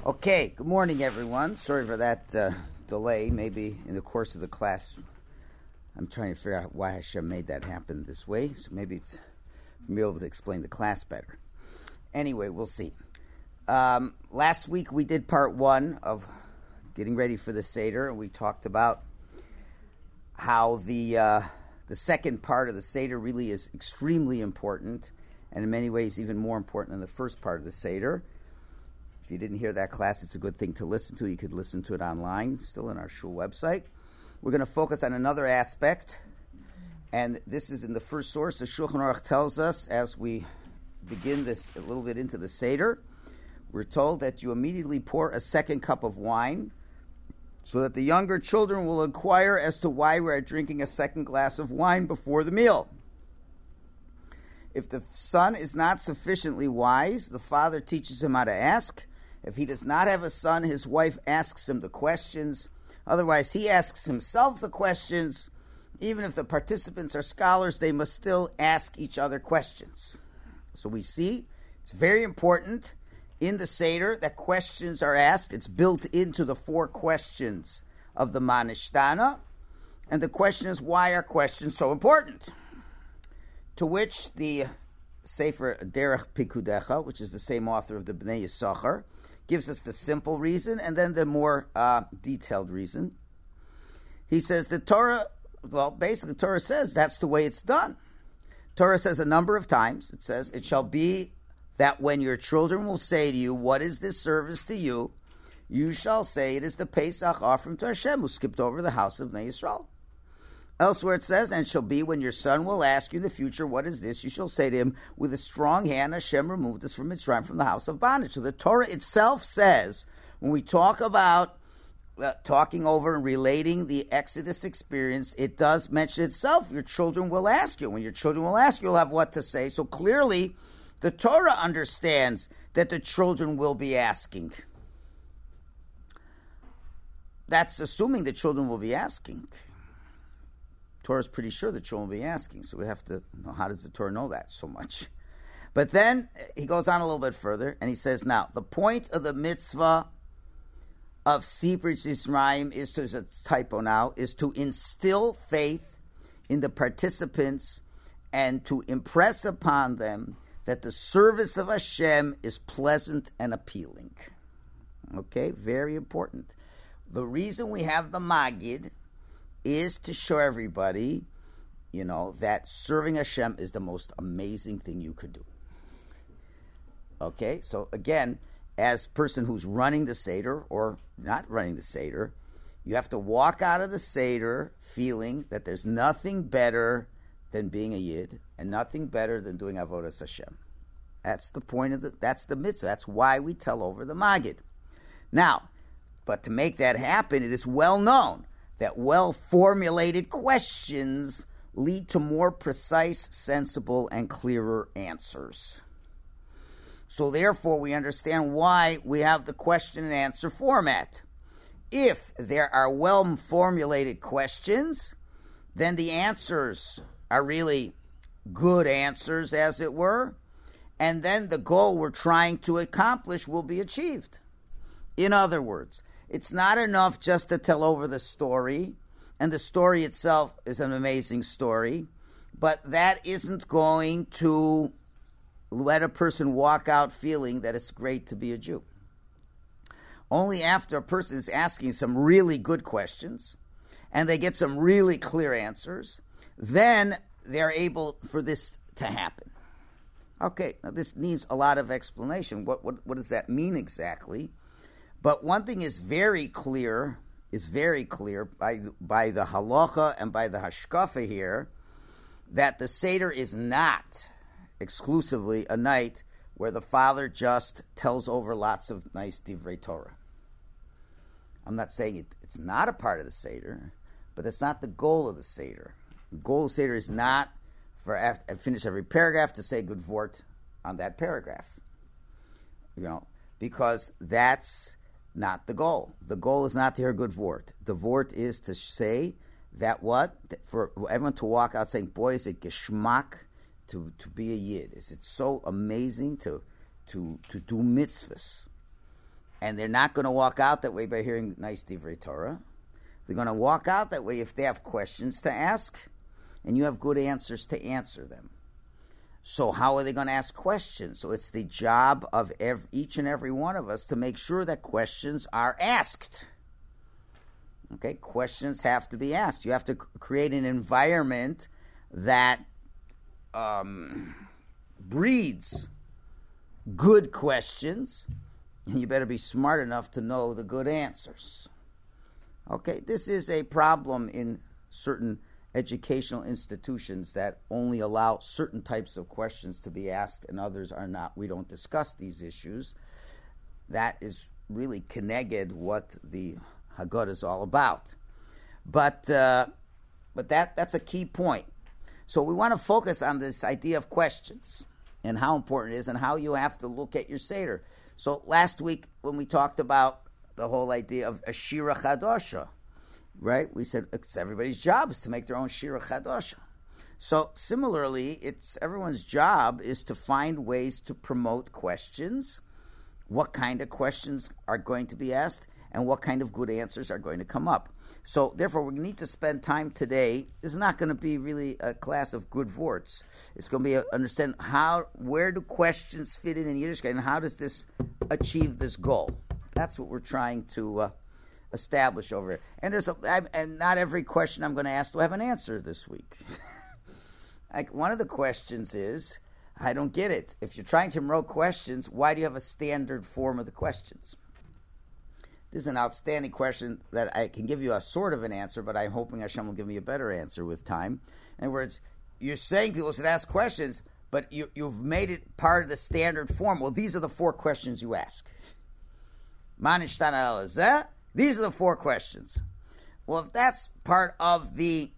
Okay, good morning, everyone. Sorry for that delay. Maybe in the course of the class, I'm trying to figure out why Hashem made that happen this way. So maybe it's for me to be able to explain the class better. Anyway, we'll see. Last week we did part one of getting ready for the Seder, and we talked about how the second part of the Seder really is extremely important, and in many ways even more important than the first part of the Seder. If you didn't hear that class, it's a good thing to listen to. You could listen to it online, still on our shul website. We're going to focus on another aspect, and this is in the first source. The Shulchan Aruch tells us, as we begin this a little bit into the Seder, we're told that you immediately pour a second cup of wine so that the younger children will inquire as to why we are drinking a second glass of wine before the meal. If the son is not sufficiently wise, the father teaches him how to ask. If he does not have a son, his wife asks him the questions. Otherwise, he asks himself the questions. Even if the participants are scholars, they must still ask each other questions. So we see it's very important in the Seder that questions are asked. It's built into the 4 questions of the Manishtana. And the question is, why are questions so important? To which the Sefer Derech Pikudecha, which is the same author of the Bnei Yisachar, gives us the simple reason and then the more detailed reason. He says the Torah, basically the Torah says that's the way it's done. Torah says a number of times, it says, it shall be that when your children will say to you, what is this service to you? You shall say, it is the Pesach offering to Hashem, who skipped over the house of Bnei Yisrael. Elsewhere it says, and it shall be when your son will ask you in the future, what is this? You shall say to him, with a strong hand Hashem removed us from Mitzrayim, from the house of bondage. So the Torah itself says, when we talk about talking over and relating the Exodus experience, it does mention itself, your children will ask you. When your children will ask you, you'll have what to say. So clearly, the Torah understands that the children will be asking. That's assuming the children will be asking. Torah is pretty sure the children will be asking, so we have to know, how does the Torah know that so much? But then he goes on a little bit further, and he says, now, the point of the mitzvah of Sipur Yisrael is to, there's a typo now, is to instill faith in the participants and to impress upon them that the service of Hashem is pleasant and appealing. Okay, very important. The reason we have the Magid is to show everybody, that serving Hashem is the most amazing thing you could do. Okay, so again, as a person who's running the Seder or not running the Seder, you have to walk out of the Seder feeling that there's nothing better than being a Yid and nothing better than doing Avodas Hashem. That's the point of that's the mitzvah. That's why we tell over the Magid. Now, but to make that happen, it is well known that well-formulated questions lead to more precise, sensible, and clearer answers. So therefore, we understand why we have the question and answer format. If there are well-formulated questions, then the answers are really good answers, as it were, and then the goal we're trying to accomplish will be achieved. In other words, it's not enough just to tell over the story, and the story itself is an amazing story, but that isn't going to let a person walk out feeling that it's great to be a Jew. Only after a person is asking some really good questions, and they get some really clear answers, then they're able for this to happen. Okay, now this needs a lot of explanation. What does that mean exactly? But one thing is very clear by the halacha and by the hashkafa here, that the Seder is not exclusively a night where the father just tells over lots of nice divrei Torah. I'm not saying it's not a part of the Seder, but it's not the goal of the Seder. The goal of the Seder is not for after finish every paragraph to say good vort on that paragraph. Because that's not the goal. The goal is not to hear a good vort. The vort is to say that for everyone to walk out saying, boy, is it geschmack to be a Yid. Is it so amazing to do mitzvahs. And they're not going to walk out that way by hearing nice divrei Torah. They're going to walk out that way if they have questions to ask, and you have good answers to answer them. So how are they going to ask questions? So it's the job of each and every one of us to make sure that questions are asked. Okay, questions have to be asked. You have to create an environment that breeds good questions, and you better be smart enough to know the good answers. Okay, this is a problem in certain educational institutions that only allow certain types of questions to be asked and others are not. We don't discuss these issues. That is really keneged what the Haggadah is all about. But that's a key point. So we want to focus on this idea of questions and how important it is and how you have to look at your Seder. So last week when we talked about the whole idea of a Shira Chadosha, right? We said it's everybody's job is to make their own Shira Chadosha. So similarly, it's everyone's job is to find ways to promote questions, what kind of questions are going to be asked, and what kind of good answers are going to come up. So therefore, we need to spend time today. This is not going to be really a class of good words. It's going to be understand where do questions fit in Yiddishkeit, and how does this achieve this goal? That's what we're trying to establish over here. And not every question I'm going to ask will have an answer this week. Like one of the questions is, I don't get it. If you're trying to promote questions, why do you have a standard form of the questions? This is an outstanding question that I can give you a sort of an answer, but I'm hoping Hashem will give me a better answer with time. In other words, you're saying people should ask questions, but you've made it part of the standard form. Well, these are the 4 questions you ask. These are the 4 questions. Well, if that's part of the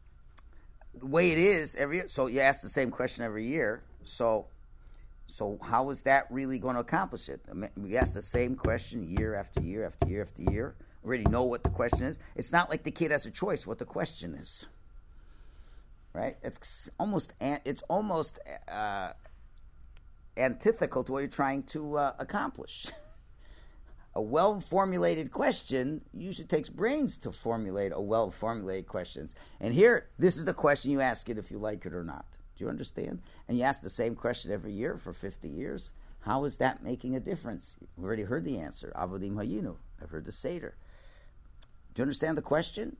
way it is every year, so you ask the same question every year, so how is that really going to accomplish it? We ask the same question year after year after year after year. We already know what the question is. It's not like the kid has a choice what the question is, right? It's almost antithetical to what you're trying to accomplish. A well-formulated question usually takes brains to formulate a well-formulated question. And here, this is the question you ask it if you like it or not. Do you understand? And you ask the same question every year for 50 years. How is that making a difference? We've already heard the answer. Avodim Hayinu. I've heard the Seder. Do you understand the question?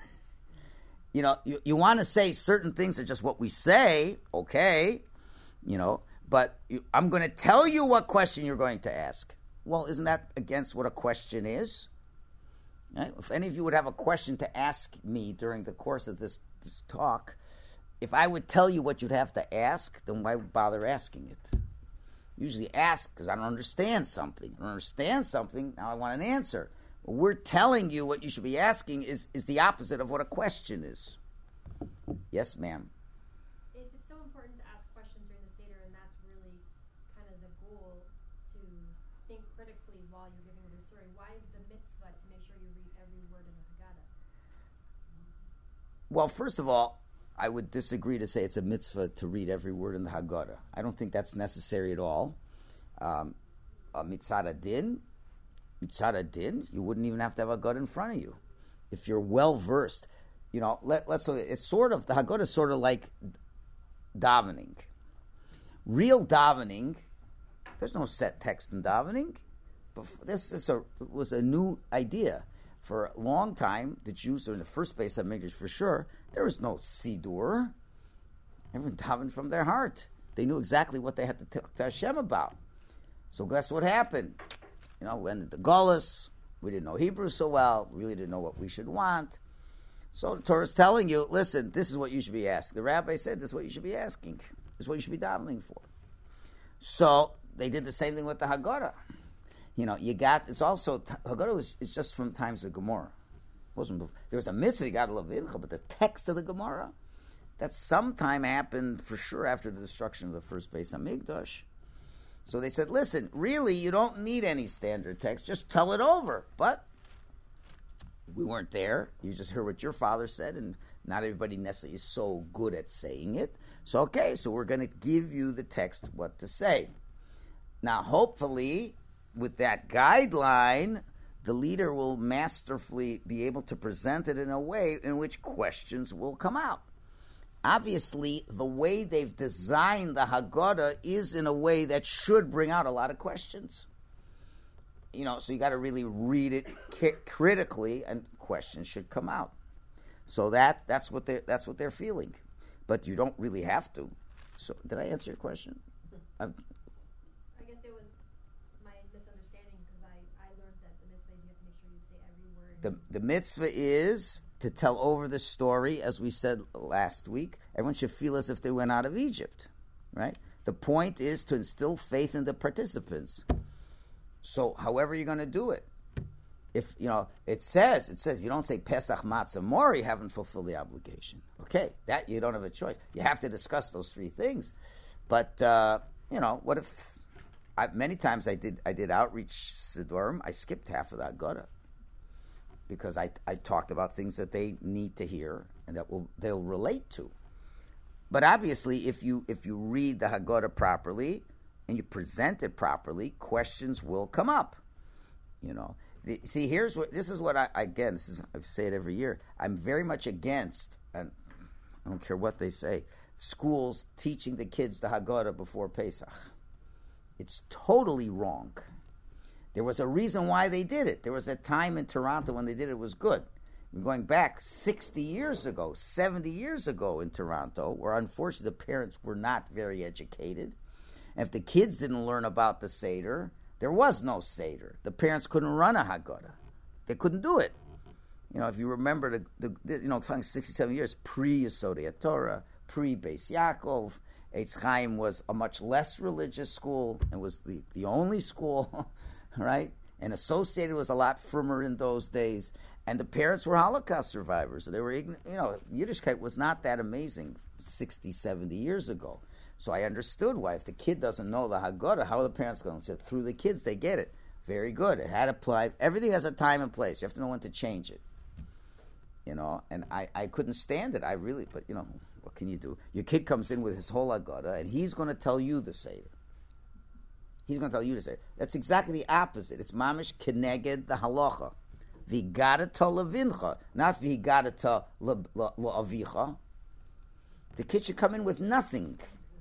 You want to say certain things are just what we say, okay, but I'm going to tell you what question you're going to ask. Well, isn't that against what a question is? Right? If any of you would have a question to ask me during the course of this talk, if I would tell you what you'd have to ask, then why bother asking it? Usually ask because I don't understand something. I don't understand something, now I want an answer. But we're telling you what you should be asking is the opposite of what a question is. Yes, ma'am. If it's so important to ask questions during the Seder, and that's really kind of the goal, to think critically while you're giving the story, why is the mitzvah to make sure you read every word in the Haggadah? Well, first of all, I would disagree to say it's a mitzvah to read every word in the Haggadah. I don't think that's necessary at all. Mitzad adin, you wouldn't even have to have a Haggadah in front of you. If you're well versed, it's sort of, the Haggadah is sort of like davening. Real davening, there's no set text in davening, but was a new idea. For a long time, the Jews, during the first base of Mikdash for sure, there was no Sidur. Everyone davened from their heart. They knew exactly what they had to talk to Hashem about. So guess what happened? We ended the Golus. We didn't know Hebrew so well. We really didn't know what we should want. So the Torah is telling you, listen, this is what you should be asking. The rabbi said this is what you should be asking. This is what you should be davening for. So they did the same thing with the Haggadah. It's also, Haggadah is just from the times of Gemara. There was a mitzvah, you got to Levincha, but the text of the Gemara, that sometime happened for sure after the destruction of the first Beis Hamikdash. So they said, listen, really, you don't need any standard text, just tell it over. But we weren't there. You just heard what your father said, and not everybody necessarily is so good at saying it. So, okay, so we're going to give you the text what to say. Now, hopefully, with that guideline, the leader will masterfully be able to present it in a way in which questions will come out. Obviously, the way they've designed the Haggadah is in a way that should bring out a lot of questions. So you got to really read it critically, and questions should come out. So that's what they're feeling, but you don't really have to. So did I answer your question? I guess it was my misunderstanding because I learned that the mitzvah is you have to make sure you say every word. The mitzvah is to tell over the story, as we said last week. Everyone should feel as if they went out of Egypt, right? The point is to instill faith in the participants. So, however you're going to do it, if it says if you don't say Pesach Matzah Mor, you haven't fulfilled the obligation. Okay, that you don't have a choice. You have to discuss those three things. But what if? Many times I did outreach Sidurim. I skipped half of the Haggadah because I talked about things that they need to hear and that they'll relate to. But obviously, if you read the Haggadah properly and you present it properly, questions will come up. See, this is what I say it every year. I'm very much against, and I don't care what they say, schools teaching the kids the Haggadah before Pesach. It's totally wrong. There was a reason why they did it. There was a time in Toronto when they did it, it was good. Going back 60 years ago, 70 years ago in Toronto, where unfortunately the parents were not very educated. And if the kids didn't learn about the Seder, there was no Seder. The parents couldn't run a Haggadah. They couldn't do it. If you remember talking 67 years, pre-Yesodei Torah, pre-Beis Yaakov, Eitz Chaim was a much less religious school and was the only school, right? And associated was a lot firmer in those days. And the parents were Holocaust survivors. They were, Yiddishkeit was not that amazing 60, 70 years ago. So I understood why. If the kid doesn't know the Haggadah, how are the parents going to say, through the kids, they get it. Very good. It had applied. Everything has a time and place. You have to know when to change it. And I couldn't stand it. But what can you do? Your kid comes in with his whole Haggadah, and he's going to tell you the Seder. He's going to tell you to say. That's exactly the opposite. It's mamish keneged the halacha. V'gadata levincha, not v'gadata le'avicha. The kid should come in with nothing.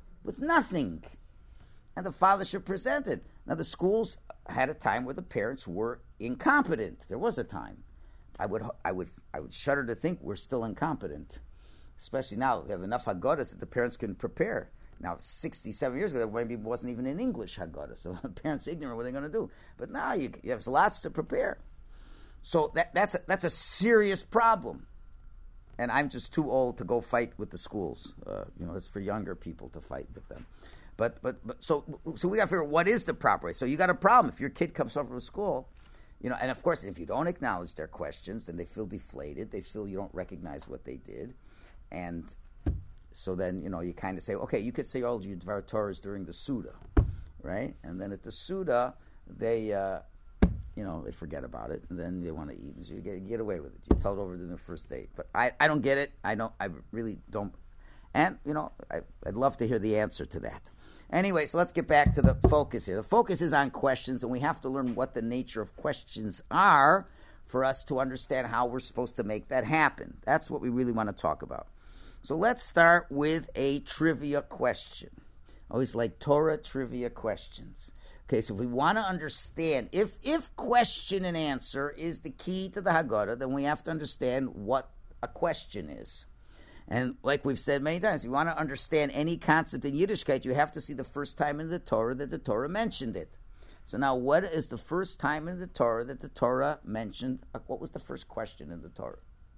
And the father should present it. Now, the schools had a time where the parents were incompetent. There was a time. I would shudder to think we're still incompetent. Especially now, they have enough Haggadahs that the parents can prepare. Now, 67 years ago, there maybe wasn't even an English Haggadah, so the parents are ignorant. What are they going to do? But now you have lots to prepare. So that's a serious problem. And I'm just too old to go fight with the schools. It's for younger people to fight with them. But so we got to figure out what is the proper way. So you got a problem if your kid comes over to school, and of course if you don't acknowledge their questions, then they feel deflated. They feel you don't recognize what they did, and so then you kind of say, okay, you could say all your Dvar Torahs during the Suda, right? And then at the Suda they they forget about it, and then they want to eat, and so you get away with it. You tell it over to the first date. But I don't get it. I really don't. And, I'd love to hear the answer to that. Anyway, so let's get back to the focus here. The focus is on questions, and we have to learn what the nature of questions are for us to understand how we're supposed to make that happen. That's what we really want to talk about. So let's start with a trivia question. I always like Torah trivia questions. Okay, so if we want to understand, if question and answer is the key to the Haggadah, then we have to understand what a question is. And like we've said many times, if you want to understand any concept in Yiddishkeit, you have to see the first time in the Torah that the Torah mentioned it. So now, what is the first time in the Torah that the Torah mentioned? What was the first question in the Torah?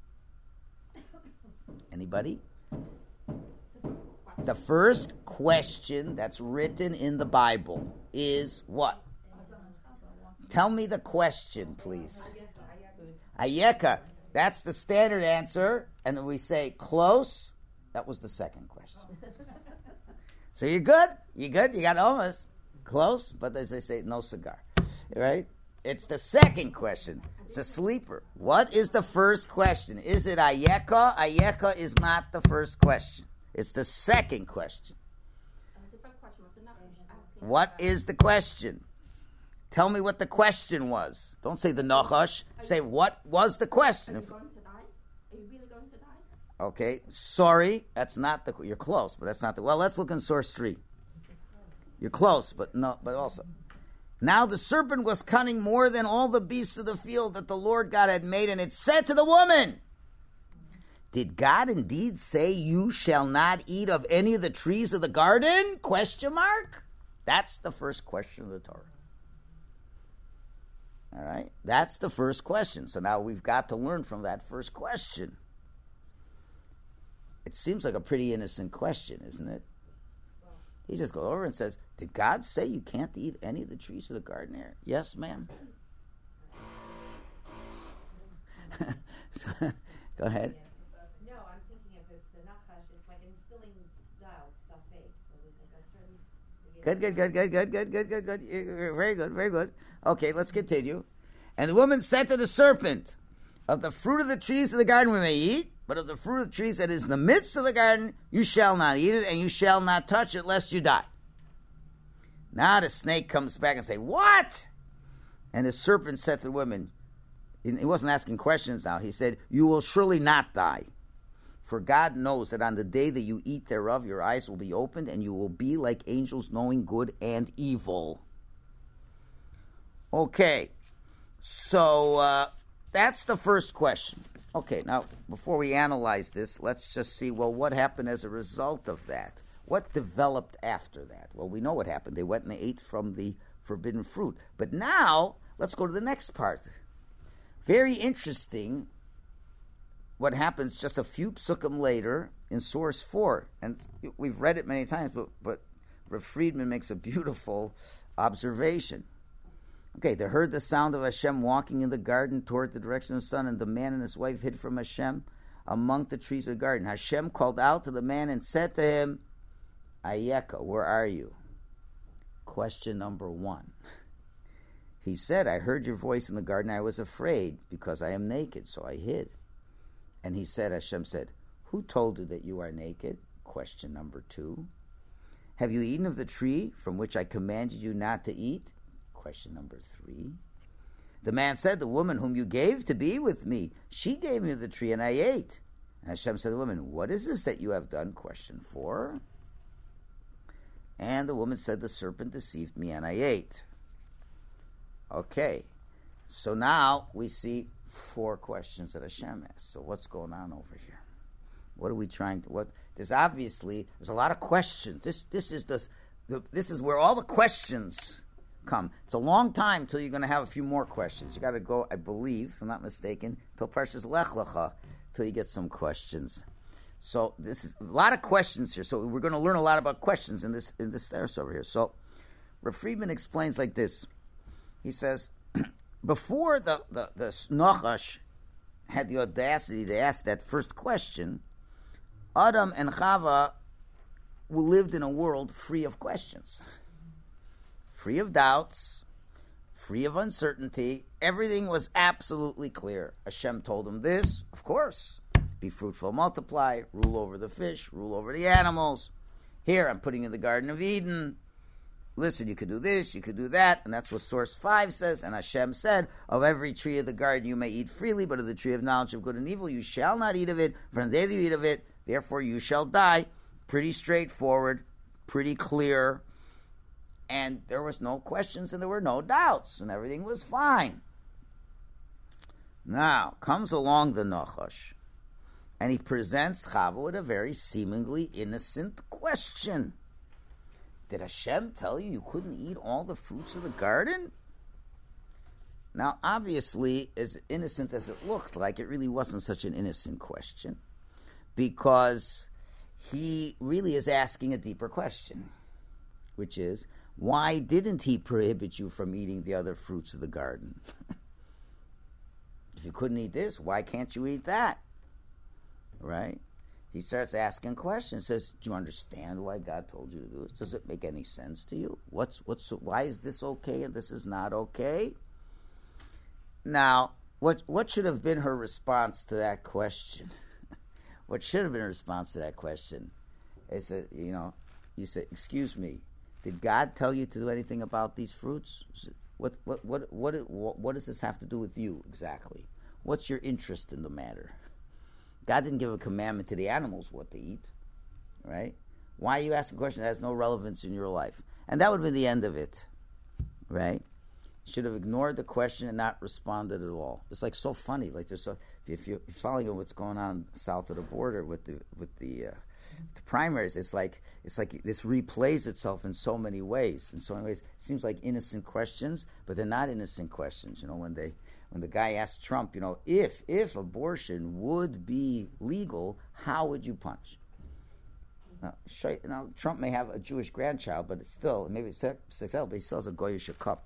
Anybody? The first question that's written in the Bible is what? Tell me the question, please. Ayeka. That's the standard answer. And then we say close. That was the second question. So you're good? You good? You got almost close, but as they say, no cigar. Right? It's the second question. It's a sleeper. What is the first question? Is it Ayeka? Ayeka is not the first question. It's the second question. What is the question? Tell me what the question was. Don't say the Nachash. Say what was the question. Are you going to die? Are you really going to die? Okay, sorry, that's not the. You're close, but that's not the. Well, let's look in source 3. You're close, but no, but also. Now the serpent was cunning more than all the beasts of the field that the Lord God had made, and it said to the woman, did God indeed say you shall not eat of any of the trees of the garden? Question mark. That's the first question of the Torah. All right, that's the first question. So now we've got to learn from that first question. It seems like a pretty innocent question, isn't it? He just goes over and says, did God say you can't eat any of the trees of the garden here? Yes, ma'am. Go ahead. No, I'm thinking if it's the nachash, it's like instilling doubt, safek. So there's like a certain... Good. Very good. Okay, let's continue. And the woman said to the serpent, of the fruit of the trees of the garden we may eat, but of the fruit of the trees that is in the midst of the garden, you shall not eat it, and you shall not touch it, lest you die. Now the snake comes back and say, what? And the serpent said to the woman, he wasn't asking questions now, he said, you will surely not die. For God knows that on the day that you eat thereof, your eyes will be opened, and you will be like angels, knowing good and evil. Okay, so that's the first question. Okay, now, before we analyze this, let's just see, well, what happened as a result of that? What developed after that? Well, we know what happened. They went and ate from the forbidden fruit. But now, let's go to the next part. Very interesting what happens just a few psukim later in source 4. And we've read it many times, but Rav Friedman makes a beautiful observation. Okay, they heard the sound of Hashem walking in the garden toward the direction of the sun, and the man and his wife hid from Hashem among the trees of the garden. Hashem called out to the man and said to him, Ayeka, where are you? Question number 1. He said, I heard your voice in the garden. I was afraid because I am naked, so I hid. And he said, Hashem said, who told you that you are naked? Question number 2. Have you eaten of the tree from which I commanded you not to eat? Question number 3. The man said, the woman whom you gave to be with me, she gave me the tree and I ate. And Hashem said to the woman, what is this that you have done? Question 4. And the woman said, the serpent deceived me and I ate. Okay, so now we see 4 questions that Hashem asked. So what's going on over here? What are we trying to? There's a lot of questions. This is where all the questions come. It's a long time till you're going to have a few more questions. You got to go, I believe, if I'm not mistaken, till Parshas Lech Lecha, till you get some questions. So this is a lot of questions here. So we're going to learn a lot about questions in this verse over here. So Rav Friedman explains like this. He says, before the Nachash had the audacity to ask that first question, Adam and Chava lived in a world free of questions, free of doubts, free of uncertainty. Everything was absolutely clear. Hashem told them this, of course, be fruitful, multiply, rule over the fish, rule over the animals. Here, I'm putting in the Garden of Eden. Listen, you could do this, you could do that, and that's what source 5 says. And Hashem said, of every tree of the garden you may eat freely, but of the tree of knowledge of good and evil you shall not eat of it. From the day that you eat of it, therefore you shall die. Pretty straightforward, pretty clear. And there was no questions and there were no doubts, and everything was fine. Now, comes along the Nachash, and he presents Chava with a very seemingly innocent question. Did Hashem tell you couldn't eat all the fruits of the garden? Now, obviously, as innocent as it looked like, it really wasn't such an innocent question, because he really is asking a deeper question, which is, why didn't he prohibit you from eating the other fruits of the garden? If you couldn't eat this, why can't you eat that? Right? He starts asking questions. Says, "Do you understand why God told you to do this? Does it make any sense to you? Why is this okay and this is not okay?" Now, what should have been her response to that question? What should have been her response to that question is that, you say, "Excuse me, Did God tell you to do anything about these fruits? What does this have to do with you exactly? What's your interest in the matter? God didn't give a commandment to the animals what to eat, right? Why are you asking a question that has no relevance in your life? And that would be the end of it, right? Should have ignored the question and not responded at all. It's like so funny. Like there's if you're following what's going on south of the border with the primaries, it's like this replays itself in so many ways. In so many ways, it seems like innocent questions, but they're not innocent questions. When the guy asked Trump, if abortion would be legal, how would you punish? Now, Trump may have a Jewish grandchild, but it's still, maybe it's successful, but he still has a goyish cup.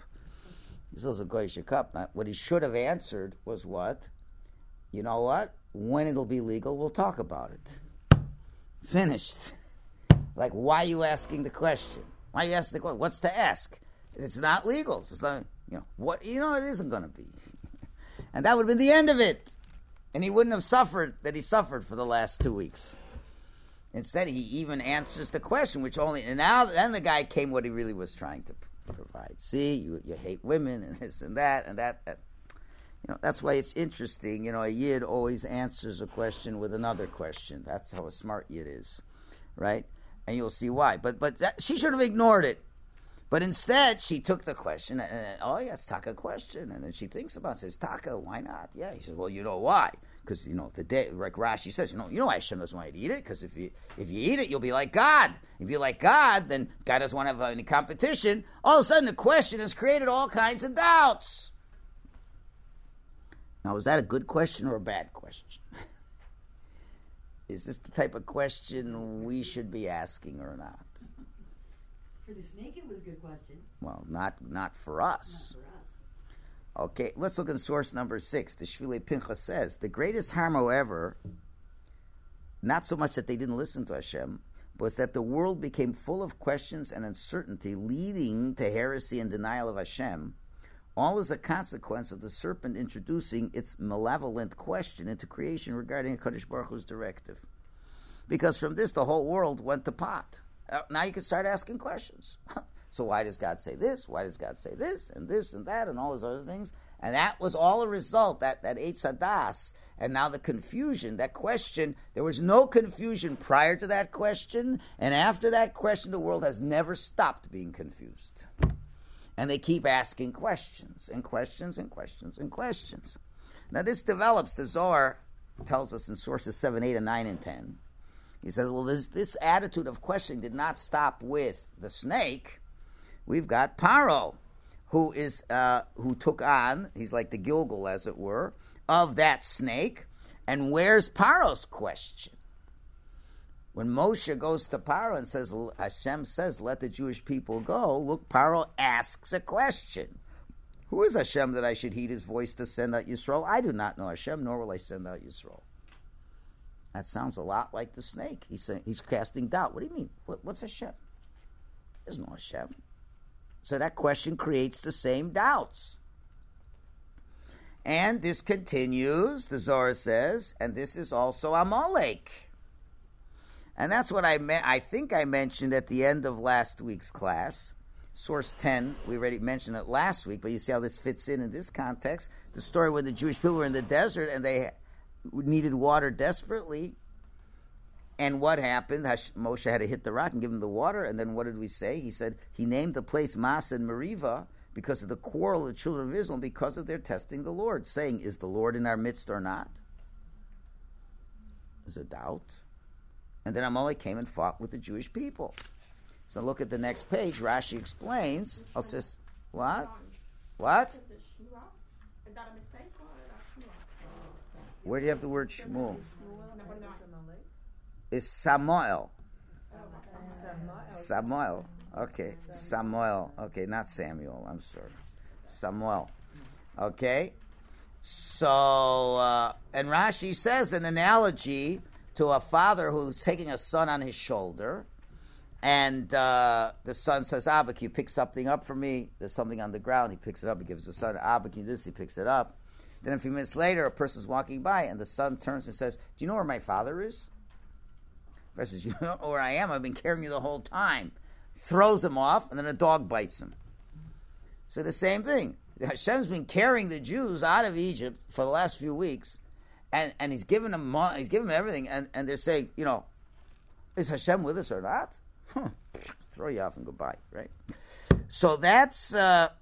Now, what he should have answered was what? You know what? When it'll be legal, we'll talk about it. Finished. Like, why are you asking the question? Why are you asking the question? What's to ask? It's not legal. It's not, it isn't going to be. And that would have been the end of it. And he wouldn't have suffered that he suffered for the last 2 weeks. Instead, he even answers the question, and then the guy came what he really was trying to provide. See, you hate women and this and that and that. That's why it's interesting. A Yid always answers a question with another question. That's how a smart Yid is, right? And you'll see why. But she should have ignored it. But instead, she took the question, and it's Taka question. And then she thinks about it, says, Taka, why not? Yeah, he says, well, you know why? Because, the day, like Rashi says, you know why Hashem doesn't want you to eat it? Because if you eat it, you'll be like God. If you're like God, then God doesn't want to have any competition. All of a sudden, the question has created all kinds of doubts. Now, is that a good question or a bad question? Is this the type of question we should be asking or not? For the snake, it was a good question. Well, not for us. Okay, let's look at source number 6. The Shvilei Pinchas says, the greatest harm, however, not so much that they didn't listen to Hashem, was that the world became full of questions and uncertainty, leading to heresy and denial of Hashem, all as a consequence of the serpent introducing its malevolent question into creation regarding HaKadosh Baruch Hu's directive. Because from this, the whole world went to pot. Now you can start asking questions. So why does God say this? Why does God say this and that and all those other things? And that was all a result, that Eitz Hadas, and now the confusion, that question, there was no confusion prior to that question, and after that question, the world has never stopped being confused. And they keep asking questions and questions and questions and questions. Now this develops, the Zohar tells us in sources 7, 8, and 9, and 10. He says, well, this attitude of questioning did not stop with the snake. We've got Paro, who took on, he's like the Gilgal, as it were, of that snake. And where's Paro's question? When Moshe goes to Paro and says, Hashem says, let the Jewish people go, look, Paro asks a question. Who is Hashem that I should heed his voice to send out Yisrael? I do not know Hashem, nor will I send out Yisrael. That sounds a lot like the snake. He's casting doubt. What do you mean? What's Hashem? There's no Hashem. So that question creates the same doubts. And this continues, the Zohar says, and this is also Amalek. And that's what I think I mentioned at the end of last week's class. Source 10, we already mentioned it last week, but you see how this fits in this context. The story when the Jewish people were in the desert and they needed water desperately. And what happened? Moshe had to hit the rock and give him the water. And then what did we say? He said he named the place Masa and Meriva because of the quarrel of the children of Israel, because of their testing the Lord, saying, is the Lord in our midst or not? There's a doubt. And then Amalek came and fought with the Jewish people. So look at the next page. Rashi explains. Says, what? What? Where do you have the word Shmuel? It's Samuel. Samuel. Okay. Samuel. Okay, not Samuel. I'm sorry. Samuel. Okay. So, and Rashi says an analogy to a father who's taking a son on his shoulder, and the son says, Abba, can you pick something up for me? There's something on the ground. He picks it up. He gives the son, Abba, can you do this? He picks it up. Then a few minutes later, a person's walking by, and the son turns and says, do you know where my father is? The father says, you don't know where I am? I've been carrying you the whole time. throws him off, and then a dog bites him. So the same thing. Hashem's been carrying the Jews out of Egypt for the last few weeks, and he's giving them everything, and they're saying, is Hashem with us or not? Throw you off and goodbye, right? So that's that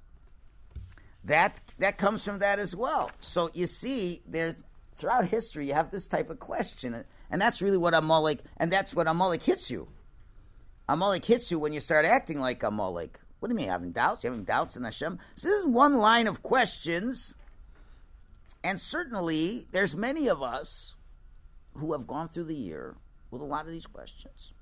comes from that as well. So you see, there's throughout history you have this type of question, and that's really what Amalek, and that's what Amalek hits you. Amalek hits you when you start acting like Amalek. What do you mean, having doubts? You're having doubts in Hashem? So this is one line of questions, and certainly there's many of us who have gone through the year with a lot of these questions.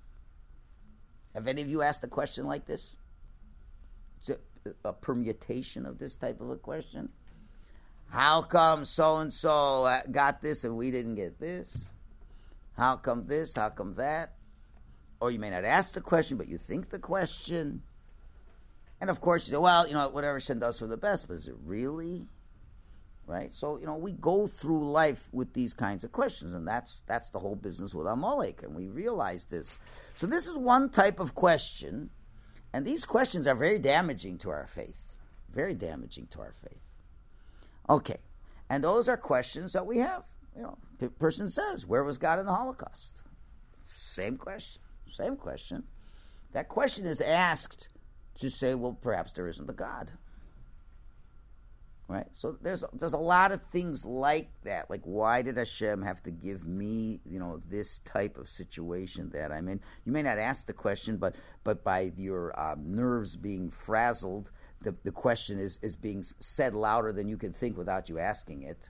Have any of you asked a question like this? Is it a permutation of this type of a question? How come so-and-so got this and we didn't get this? How come this? How come that? Or you may not ask the question, but you think the question. And of course you say, well, whatever Hashem does for the best, but is it really? Right? So, we go through life with these kinds of questions, and that's the whole business with Amalek, and we realize this. So this is one type of question, and these questions are very damaging to our faith. Very damaging to our faith. Okay. And those are questions that we have. The person says, where was God in the Holocaust? Same question. Same question. That question is asked to say, well, perhaps there isn't a God. Right? So there's a lot of things like that. Like, why did Hashem have to give me, this type of situation that I'm in? You may not ask the question, but by your nerves being frazzled, the question is being said louder than you can think without you asking it.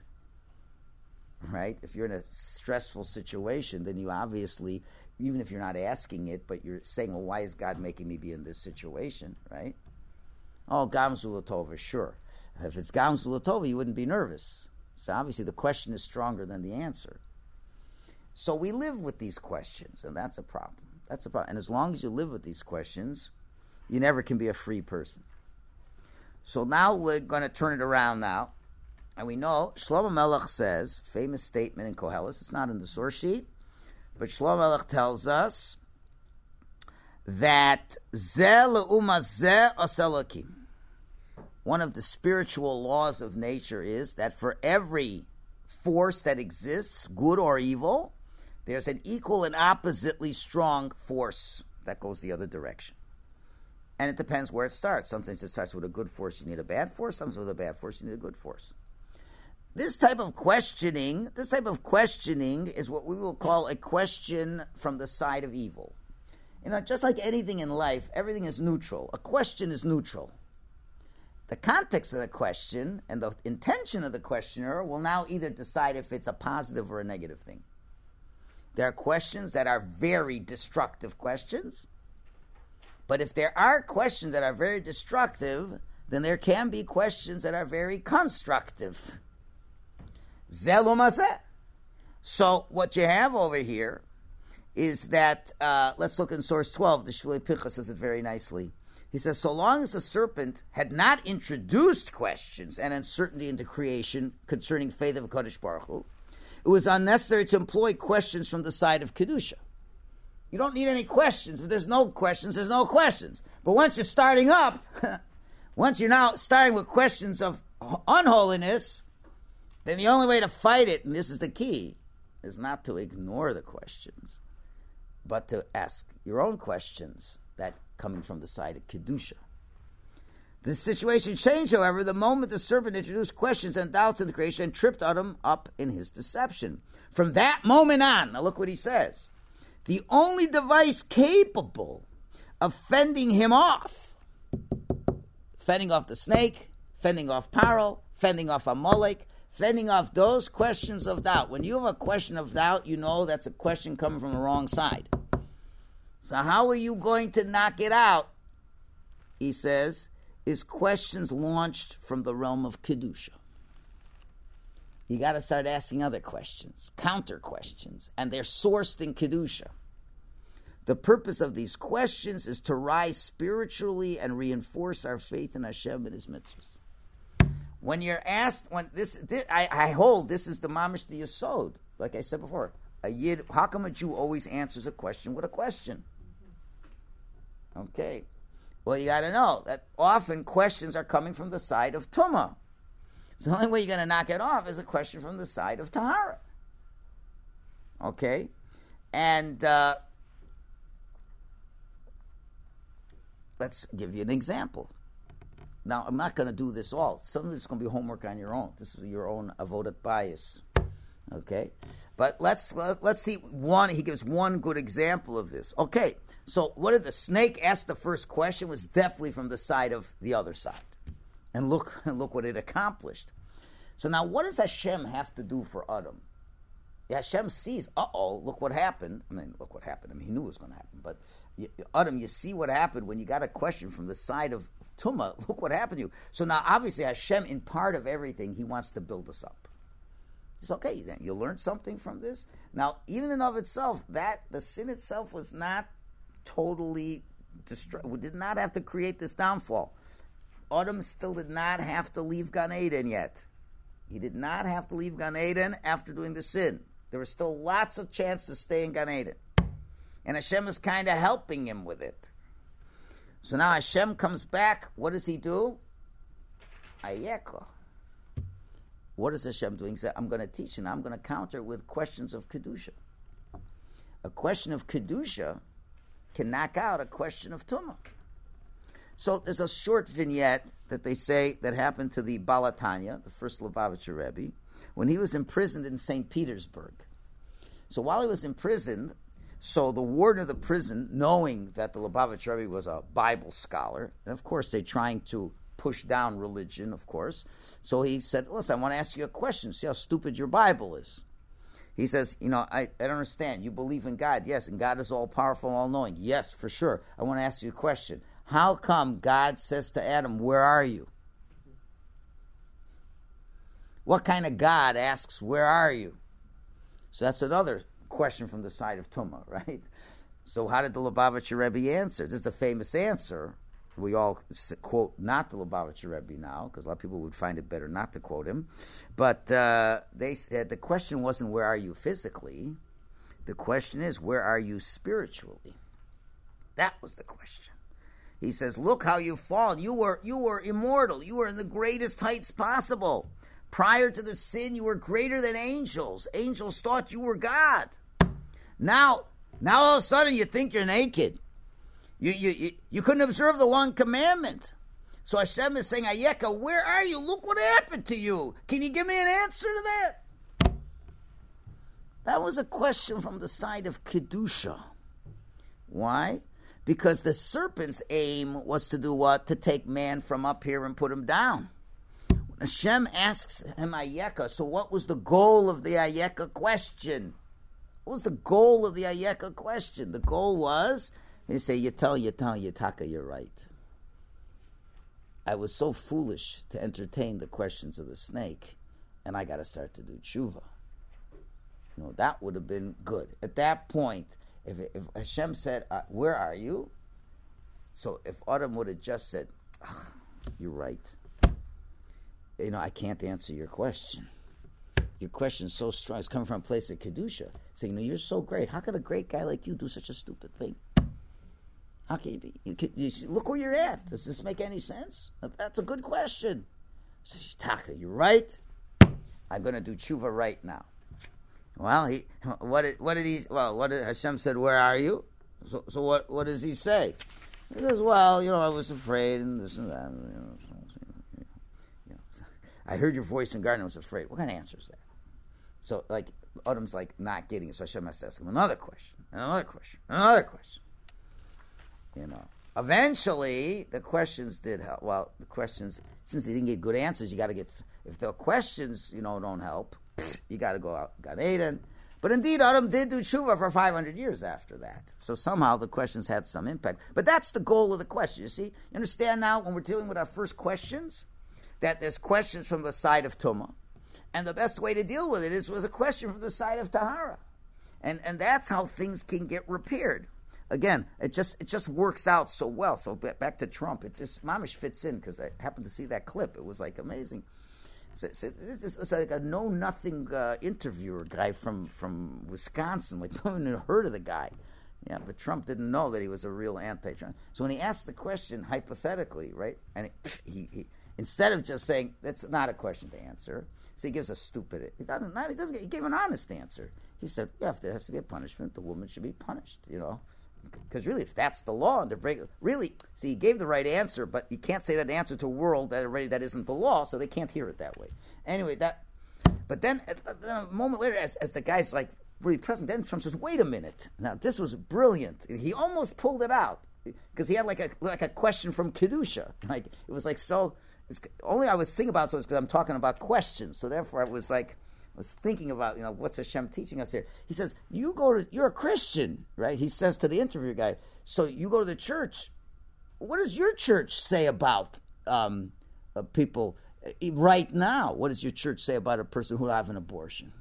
Right? If you're in a stressful situation, then you obviously, even if you're not asking it, but you're saying, well, why is God making me be in this situation? Right? Oh, Gamzul Tova, sure. If it's Gamzul Tova, you wouldn't be nervous. So obviously the question is stronger than the answer. So we live with these questions, and that's a problem. That's a problem. And as long as you live with these questions, you never can be a free person. So now we're going to turn it around now. And we know, Shlomo Melech says, famous statement in Koheles, it's not in the source sheet, but Shlomo Melech tells us that Zeh le'uma zeh aseh Elokim. One of the spiritual laws of nature is that for every force that exists, good or evil, there's an equal and oppositely strong force that goes the other direction. And it depends where it starts. Sometimes it starts with a good force, you need a bad force. Sometimes with a bad force, you need a good force. This type of questioning is what we will call a question from the side of evil. Just like anything in life, everything is neutral. A question is neutral. The context of the question and the intention of the questioner will now either decide if it's a positive or a negative thing. There are questions that are very destructive questions, but if there are questions that are very destructive, then there can be questions that are very constructive. Zeh le'uma zeh. So what you have over here is that, let's look in source 12, the Shvulei Pinchas says it very nicely. He says, so long as the serpent had not introduced questions and uncertainty into creation concerning faith of Kodesh Baruch Hu, it was unnecessary to employ questions from the side of Kedusha. You don't need any questions. If there's no questions, there's no questions. But once you're starting up, once you're now starting with questions of unholiness, then the only way to fight it, and this is the key, is not to ignore the questions, but to ask your own questions that coming from the side of Kedusha. The situation changed, however, the moment the serpent introduced questions and doubts into creation and tripped Adam up in his deception. From that moment on, now look what he says, the only device capable of fending him off, fending off the snake, fending off Paro, fending off Amalek, fending off those questions of doubt. When you have a question of doubt, you know that's a question coming from the wrong side. So how are you going to knock it out? He says, is questions launched from the realm of Kedusha. You got to start asking other questions, counter questions, and they're sourced in Kedusha. The purpose of these questions is to rise spiritually and reinforce our faith in Hashem and His mitzvahs. When you're asked, I hold this is the mamish the yesod. Like I said before, a yid. How come a Jew always answers a question with a question? Okay. Well, you got to know that often questions are coming from the side of Tumah. So the only way you're going to knock it off is a question from the side of Tahara. Okay? And let's give you an example. Now, I'm not going to do this all. Some of this is going to be homework on your own. This is your own avodat bias. Okay? But let's see one. He gives one good example of this. Okay, so what did the snake ask the first question was definitely from the side of the other side. And look what it accomplished. So now what does Hashem have to do for Adam? Hashem sees, look what happened. I mean, look what happened. I mean, he knew it was going to happen. But Adam, you see what happened when you got a question from the side of Tumah. Look what happened to you. So now obviously Hashem, in part of everything, he wants to build us up. It's okay, then you learned something from this. Now, even in of itself, that the sin itself was not totally destroyed. We did not have to create this downfall. Adam still did not have to leave Gan Eden yet. He did not have to leave Gan Eden after doing the sin. There was still lots of chance to stay in Gan Eden. And Hashem is kind of helping him with it. So now Hashem comes back. What does he do? Ayeka. What is Hashem doing? He said, I'm going to teach and I'm going to counter with questions of Kedusha. A question of Kedusha can knock out a question of Tumah. So there's a short vignette that they say that happened to the Balatanya, the first Lubavitcher Rebbe, when he was imprisoned in St. Petersburg. So while he was imprisoned, so the warden of the prison, knowing that the Lubavitcher Rebbe was a Bible scholar, and of course they're trying to push down religion, of course. So he said, listen, I want to ask you a question. See how stupid your Bible is. He says, I don't understand. You believe in God. Yes, and God is all-powerful, all-knowing. Yes, for sure. I want to ask you a question. How come God says to Adam, where are you? What kind of God asks, where are you? So that's another question from the side of Tumah, right? So how did the Lubavitcher Rebbe answer? This is the famous answer. We all quote not the Lubavitcher Rebbe now, because a lot of people would find it better not to quote him. But they said the question wasn't where are you physically. The question is where are you spiritually. That was the question. He says, look how you've fallen. You were immortal. You were in the greatest heights possible. Prior to the sin, you were greater than angels. Angels thought you were God. Now all of a sudden you think you're naked. You couldn't observe the one commandment. So Hashem is saying, Ayeka, where are you? Look what happened to you. Can you give me an answer to that? That was a question from the side of Kedusha. Why? Because the serpent's aim was to do what? To take man from up here and put him down. When Hashem asks him Ayeka, so what was the goal of the Ayeka question? What was the goal of the Ayeka question? The goal was, he say, Yitaka, you're right. I was so foolish to entertain the questions of the snake, and I got to start to do tshuva. That would have been good. At that point, if Hashem said, where are you? So if Adam would have just said, you're right. I can't answer your question. Your question's so strong. It's coming from a place of Kedusha. Saying, you're so great. How could a great guy like you do such a stupid thing? How can you be? You see, look where you're at. Does this make any sense? That's a good question. Taka, you're right. I'm going to do tshuva right now. Well, what did Hashem said, where are you? So what does he say? He says, well, I was afraid and this and that. I heard your voice in the garden, I was afraid. What kind of answer is that? So, Adam's not getting it. So Hashem has to ask him another question, another question, another question. Eventually, the questions did help. Well, the questions, since he didn't get good answers, you got to get, if the questions, don't help, you got to go out, Gan Eden. But indeed, Adam did do tshuva for 500 years after that. So somehow the questions had some impact. But that's the goal of the question. You see? You understand now when we're dealing with our first questions, that there's questions from the side of Tumah. And the best way to deal with it is with a question from the side of Tahara. And that's how things can get repaired. Again, it just works out so well. So back to Trump, it just mamish fits in because I happened to see that clip. It was amazing. It's like a know-nothing interviewer guy from Wisconsin. No one had heard of the guy. Yeah, but Trump didn't know that he was a real anti-Trump. So when he asked the question hypothetically, right, and he instead of just saying that's not a question to answer, so he gives a stupid. He gave an honest answer. He said, "Yeah, if there has to be a punishment, the woman should be punished." Because really, if that's the law, and he gave the right answer, but you can't say that answer to a world that isn't the law, so they can't hear it that way. Anyway, but then a moment later, as the guy's like really present, then Trump says, "Wait a minute! Now this was brilliant." He almost pulled it out because he had like a question from Kedusha. Like it was like so. Only I was thinking about because I'm talking about questions, so therefore I was thinking about, what's Hashem teaching us here. He says, you're a Christian, right? He says to the interview guy, so you go to the church. What does your church say about people right now? What does your church say about a person who will have an abortion?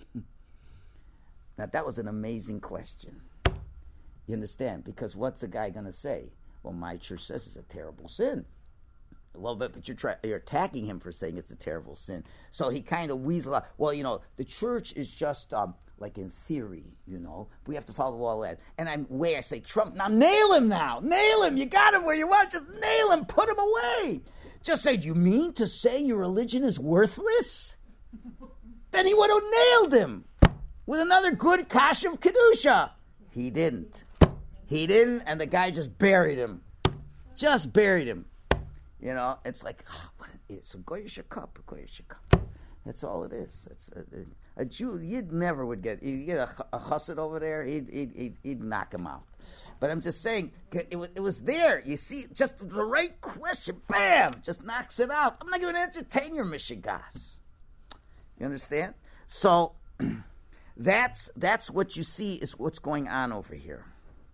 Now, that was an amazing question. You understand? Because what's the guy going to say? Well, my church says it's a terrible sin. Well, but you're attacking him for saying it's a terrible sin. So he kind of weasel out. Well, the church is just like in theory, we have to follow the law of the land. And I say, Trump, now nail him now. Nail him. You got him where you want. Just nail him. Put him away. Just say, do you mean to say your religion is worthless? Then he would have nailed him with another good kash of Kedusha. He didn't. And the guy just buried him. Just buried him. It's like, it's a goyish cup. That's all it is. It's a Jew. You'd never would get. You get a chassid over there, he'd knock him out. But I'm just saying, it was there. You see, just the right question, bam, just knocks it out. I'm not going to entertain your mishigas. You understand? So that's what you see is what's going on over here.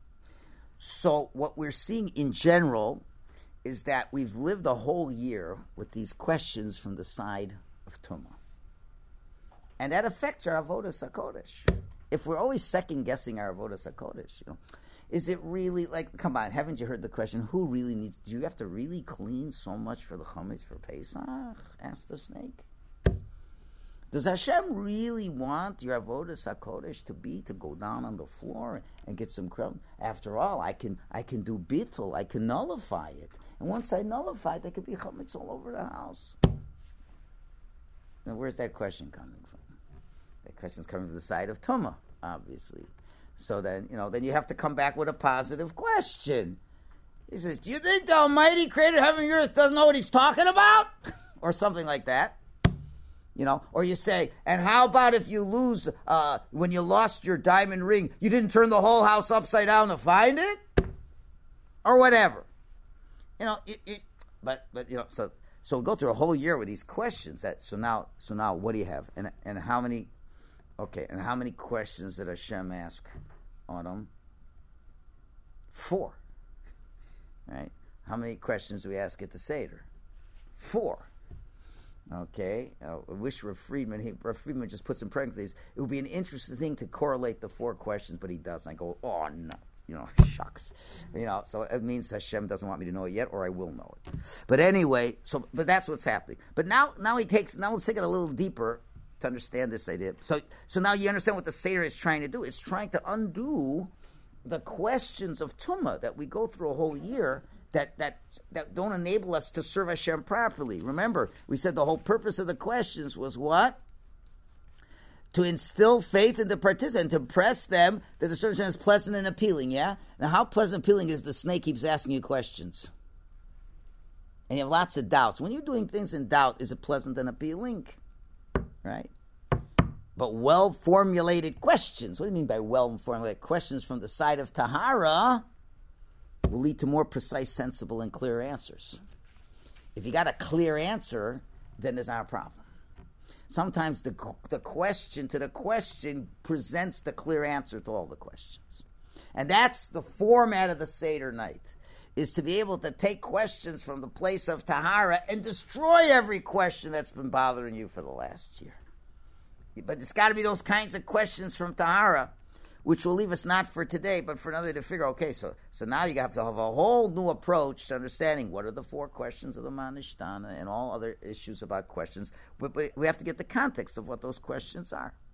So what we're seeing in general is that we've lived a whole year with these questions from the side of Tumah. And that affects our Avodas HaKodesh. If we're always second-guessing our Avodas HaKodesh, is it really, come on, haven't you heard the question, do you have to really clean so much for the Chametz for Pesach? Asked the snake. Does Hashem really want your Avodas HaKodesh to go down on the floor and get some crumbs? After all, I can do bittul, I can nullify it. And once I nullify it, there could be chametz all over the house. Now, where's that question coming from? That question's coming from the side of Tumah, obviously. So then you have to come back with a positive question. He says, do you think the Almighty creator heaven and earth doesn't know what he's talking about? Or something like that. Or you say, and how about if you lose, when you lost your diamond ring, you didn't turn the whole house upside down to find it? Or whatever. So we'll go through a whole year with these questions. So now what do you have? And how many, and how many questions did Hashem ask on them? 4. Right? How many questions do we ask at the Seder? 4. Okay, I wish Rav Friedman just puts in parentheses. It would be an interesting thing to correlate the 4 questions, but he doesn't. I go, oh, nuts. Shucks. So it means Hashem doesn't want me to know it yet, or I will know it. But anyway, but that's what's happening. But now let's take it a little deeper to understand this idea. So now you understand what the Seder is trying to do. It's trying to undo the questions of Tumah that we go through a whole year that don't enable us to serve Hashem properly. Remember, we said the whole purpose of the questions was what? To instill faith in the participant, to impress them that the service is pleasant and appealing, yeah? Now, how pleasant and appealing is the snake keeps asking you questions? And you have lots of doubts. When you're doing things in doubt, is it pleasant and appealing? Right? But well-formulated questions. What do you mean by well-formulated questions from the side of Tahara will lead to more precise, sensible, and clear answers. If you got a clear answer, then there's not a problem. Sometimes the question to the question presents the clear answer to all the questions. And that's the format of the Seder night, is to be able to take questions from the place of Tahara and destroy every question that's been bothering you for the last year. But it's got to be those kinds of questions from Tahara, which will leave us not for today, but for another to figure, okay, so now you have to have a whole new approach to understanding what are the 4 questions of the Manishtana and all other issues about questions. But we have to get the context of what those questions are.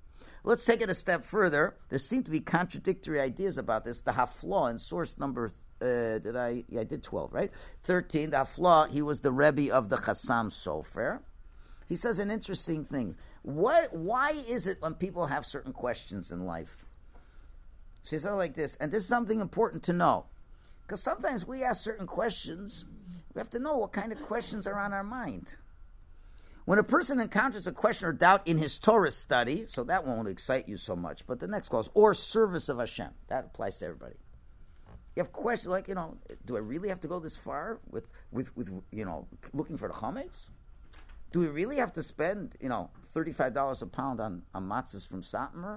let's take it a step further. There seem to be contradictory ideas about this. The Haflah in source number, I did 12, right? 13, the Haflah, he was the Rebbe of the Chassam Sofer. He says an interesting thing. Why is it when people have certain questions in life? She said like this, and this is something important to know. Because sometimes we ask certain questions, we have to know what kind of questions are on our mind. When a person encounters a question or doubt in his Torah study, so that won't excite you so much, but the next clause, or service of Hashem, that applies to everybody. You have questions like, do I really have to go this far with looking for the chametz? Do we really have to spend, $35 a pound on matzahs from Satmar?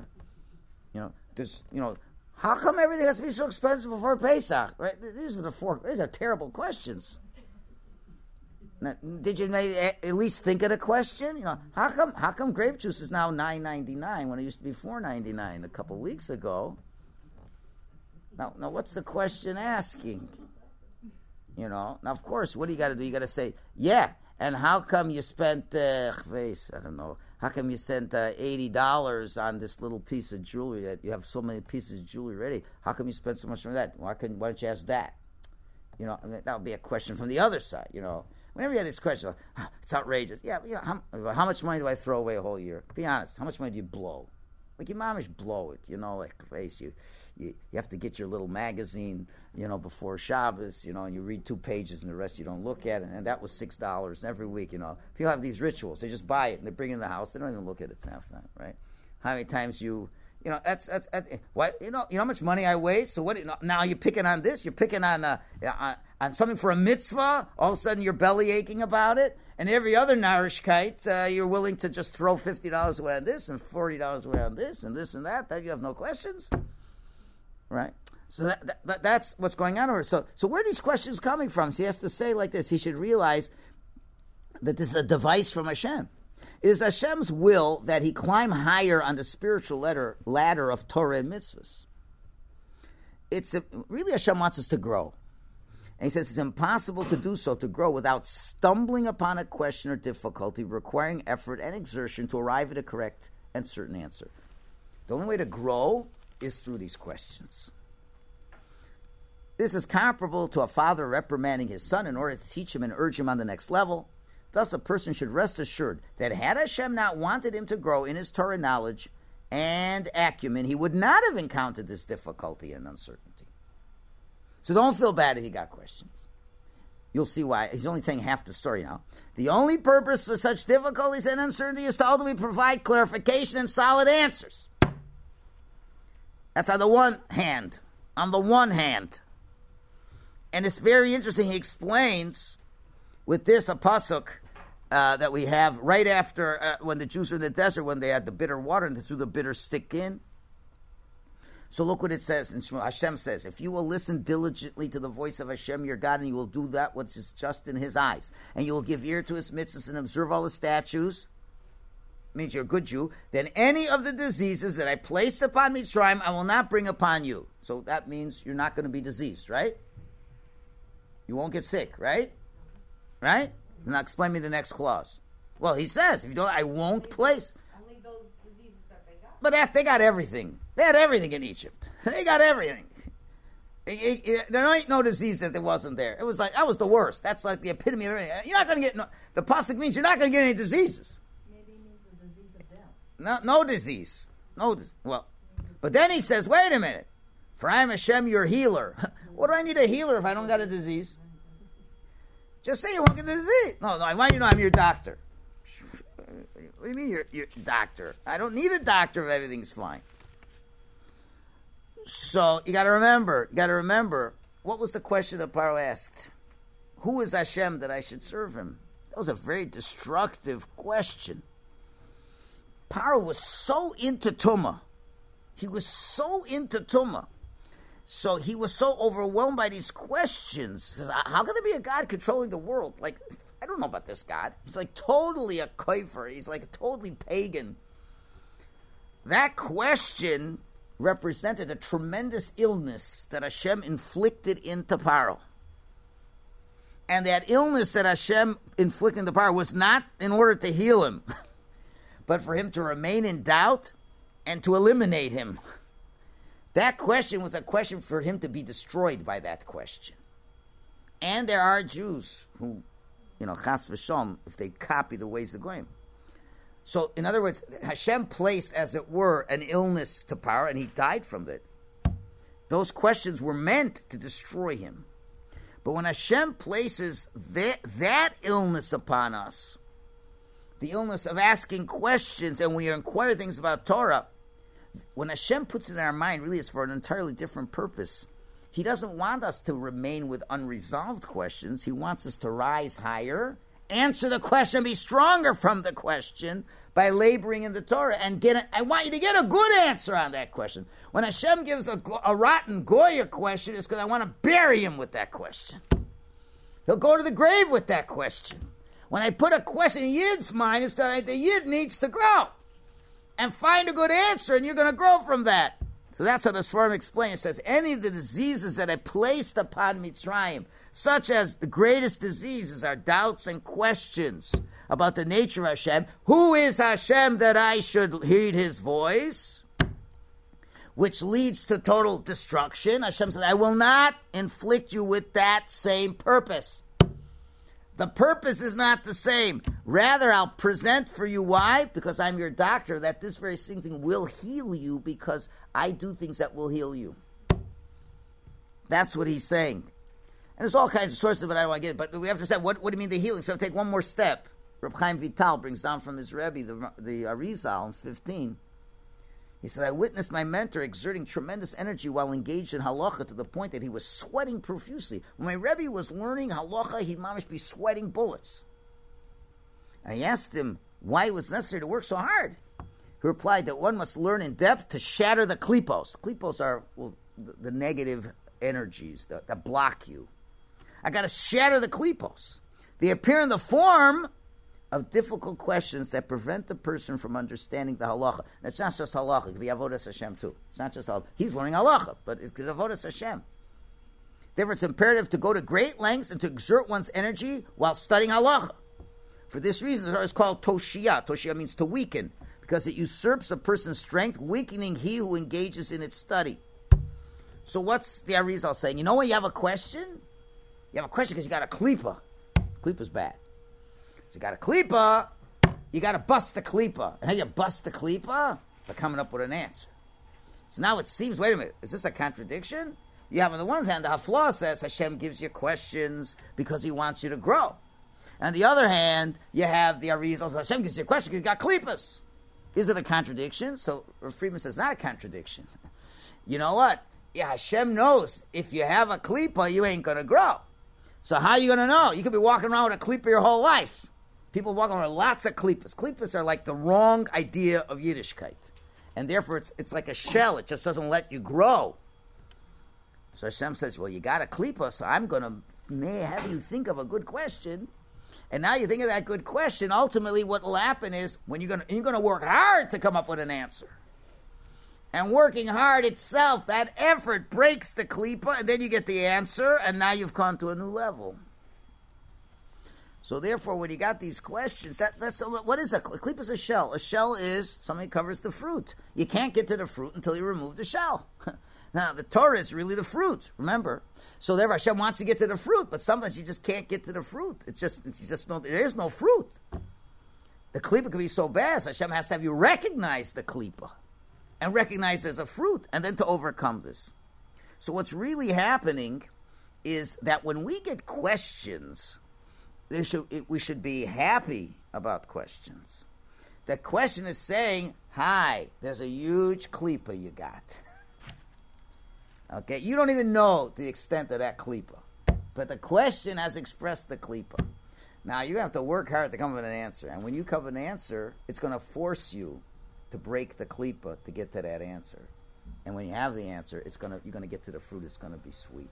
How come everything has to be so expensive before Pesach? Right? These are terrible questions. Now, did you at least think of the question? How come grape juice is now $9.99 when it used to be $4.99 a couple weeks ago? Now, what's the question asking? Now, of course, what do you got to do? You got to say, yeah. And how come you spent, I don't know, how come you spent $80 on this little piece of jewelry that you have so many pieces of jewelry ready? How come you spent so much on that? Why don't you ask that? That would be a question from the other side, Whenever you have this question, it's outrageous. Yeah, how much money do I throw away a whole year? Be honest, how much money do you blow? Like your mamish blow it, you have to get your little magazine, before Shabbos, and you read 2 pages and the rest you don't look at it, and that was $6 every week, People have these rituals, they just buy it and they bring it in the house, they don't even look at it half the time, right? How many times that's what how much money I waste. So what? Now you're picking on this. You're picking on something for a mitzvah. All of a sudden you're belly aching about it. And every other narishkeit, you're willing to just throw $50 away on this and $40 away on this and this and that. That you have no questions, right? So that's what's going on over. So where are these questions coming from? So he has to say like this. He should realize that this is a device from Hashem. It is Hashem's will that he climb higher on the spiritual ladder of Torah and mitzvahs. Really Hashem wants us to grow. And he says it's impossible to do so, to grow, without stumbling upon a question or difficulty requiring effort and exertion to arrive at a correct and certain answer. The only way to grow is through these questions. This is comparable to a father reprimanding his son in order to teach him and urge him on the next level. Thus, a person should rest assured that had Hashem not wanted him to grow in his Torah knowledge and acumen, he would not have encountered this difficulty and uncertainty. So don't feel bad if he got questions. You'll see why. He's only saying half the story now. The only purpose for such difficulties and uncertainty is to ultimately provide clarification and solid answers. That's on the one hand. On the one hand. And it's very interesting. He explains with this a pasuk that we have right after when the Jews were in the desert, when they had the bitter water and they threw the bitter stick in. So look what it says in Shmuel. Hashem says, if you will listen diligently to the voice of Hashem your God, and you will do that which is just in his eyes, and you will give ear to his mitzvahs and observe all his statutes, means you're a good Jew, then any of the diseases that I placed upon Mitzrayim, I will not bring upon you. So that means you're not going to be diseased, right? You won't get sick, right? Right? Now explain me the next clause. Well, he says, if you don't, I won't place. Only those diseases that they got. But they got everything. They had everything in Egypt. They got everything. There ain't no disease that there wasn't there. It was like, that was the worst. That's like the epitome of everything. You're not going to get, the pasuk means you're not going to get any diseases. Maybe it means the disease of death. No disease. But then he says, wait a minute. For I am Hashem, your healer. What do I need a healer if I don't got a disease? Just say you won't get the disease. No, I want you to know I'm your doctor. What do you mean you're doctor? I don't need a doctor if everything's fine. So you got to remember, what was the question that Paro asked? Who is Hashem that I should serve him? That was a very destructive question. Paro was so into Tumah. He was so into Tumah. So he was so overwhelmed by these questions. How can there be a God controlling the world? Like, I don't know about this God. He's like totally a kofer. He's like totally pagan. That question represented a tremendous illness that Hashem inflicted into Paro. And that illness that Hashem inflicted into Paro was not in order to heal him, but for him to remain in doubt and to eliminate him. That question was a question for him to be destroyed by that question. And there are Jews who, chas v'shalom, if they copy the ways of Goyim. So, in other words, Hashem placed, as it were, an illness to power, and he died from it. Those questions were meant to destroy him. But when Hashem places that illness upon us, the illness of asking questions, and we inquire things about Torah, when Hashem puts it in our mind, really it's for an entirely different purpose. He doesn't want us to remain with unresolved questions. He wants us to rise higher, answer the question, be stronger from the question by laboring in the Torah. And I want you to get a good answer on that question. When Hashem gives a rotten Goya question, it's because I want to bury him with that question. He'll go to the grave with that question. When I put a question in Yid's mind, it's that the Yid needs to grow and find a good answer, and you're going to grow from that. So that's how the Sfarim explain. It says, any of the diseases that I placed upon Mitzrayim, such as the greatest diseases are doubts and questions about the nature of Hashem. Who is Hashem that I should heed his voice? Which leads to total destruction. Hashem says, I will not inflict you with that same purpose. The purpose is not the same. Rather, I'll present for you why? Because I'm your doctor, that this very same thing will heal you because I do things that will heal you. That's what he's saying. And there's all kinds of sources of it I don't want to get, but we have to say, what do you mean the healing? So I'll take one more step. Reb Chaim Vital brings down from his Rebbe, the Arizal, in 15. He said, I witnessed my mentor exerting tremendous energy while engaged in halacha to the point that he was sweating profusely. When my Rebbe was learning halacha, he'd mamish be sweating bullets. I asked him why it was necessary to work so hard. He replied that one must learn in depth to shatter the klipos. Klipos are the negative energies that block you. I got to shatter the klipos. They appear in the form of difficult questions that prevent the person from understanding the halacha. That's not just halacha. It could be avodas Hashem too. It's not just halacha. He's learning halacha, but it's avodas Hashem. Therefore, it's imperative to go to great lengths and to exert one's energy while studying halacha. For this reason, the Torah is called toshiyah. Toshiyah means to weaken, because it usurps a person's strength, weakening he who engages in its study. So what's the Arizal saying? You know when you have a question? You have a question because you got a klipa. Klipa's bad. So you got a klipa, you got to bust the klipa. And how you bust the klipa? By coming up with an answer. So now it seems, wait a minute, is this a contradiction? You have on the one hand, the Haflah says Hashem gives you questions because he wants you to grow. On the other hand, you have the Arizal says Hashem gives you a question because he's got klipas. Is it a contradiction? So Friedman says not a contradiction. You know what? Yeah, Hashem knows if you have a klipa, you ain't going to grow. So how are you going to know? You could be walking around with a klipa your whole life. People walking around with lots of klipas. Klipas are like the wrong idea of Yiddishkeit. And therefore, it's like a shell. It just doesn't let you grow. So Hashem says, well, you got a klipa, so I'm going to have you think of a good question. And now you think of that good question, ultimately what will happen is when you're going to work hard to come up with an answer. And working hard itself, that effort breaks the klipa, and then you get the answer, and now you've come to a new level. So therefore, when you got these questions, that's what is a klipa? Is a shell. A shell is something that covers the fruit. You can't get to the fruit until you remove the shell. Now, the Torah is really the fruit, remember? So therefore, Hashem wants to get to the fruit, but sometimes you just can't get to the fruit. There is no fruit. The klipa can be so bad, so Hashem has to have you recognize the klipa and recognize there's a fruit, and then to overcome this. So what's really happening is that when we get questions, we should be happy about questions. The question is saying, hi, there's a huge klipa you got. Okay, you don't even know the extent of that klipa, but the question has expressed the klipa. Now you're going to have to work hard to come up with an answer, and when you come up with an answer, it's going to force you to break the klipa to get to that answer. And when you have the answer, you're going to get to the fruit. It's going to be sweet.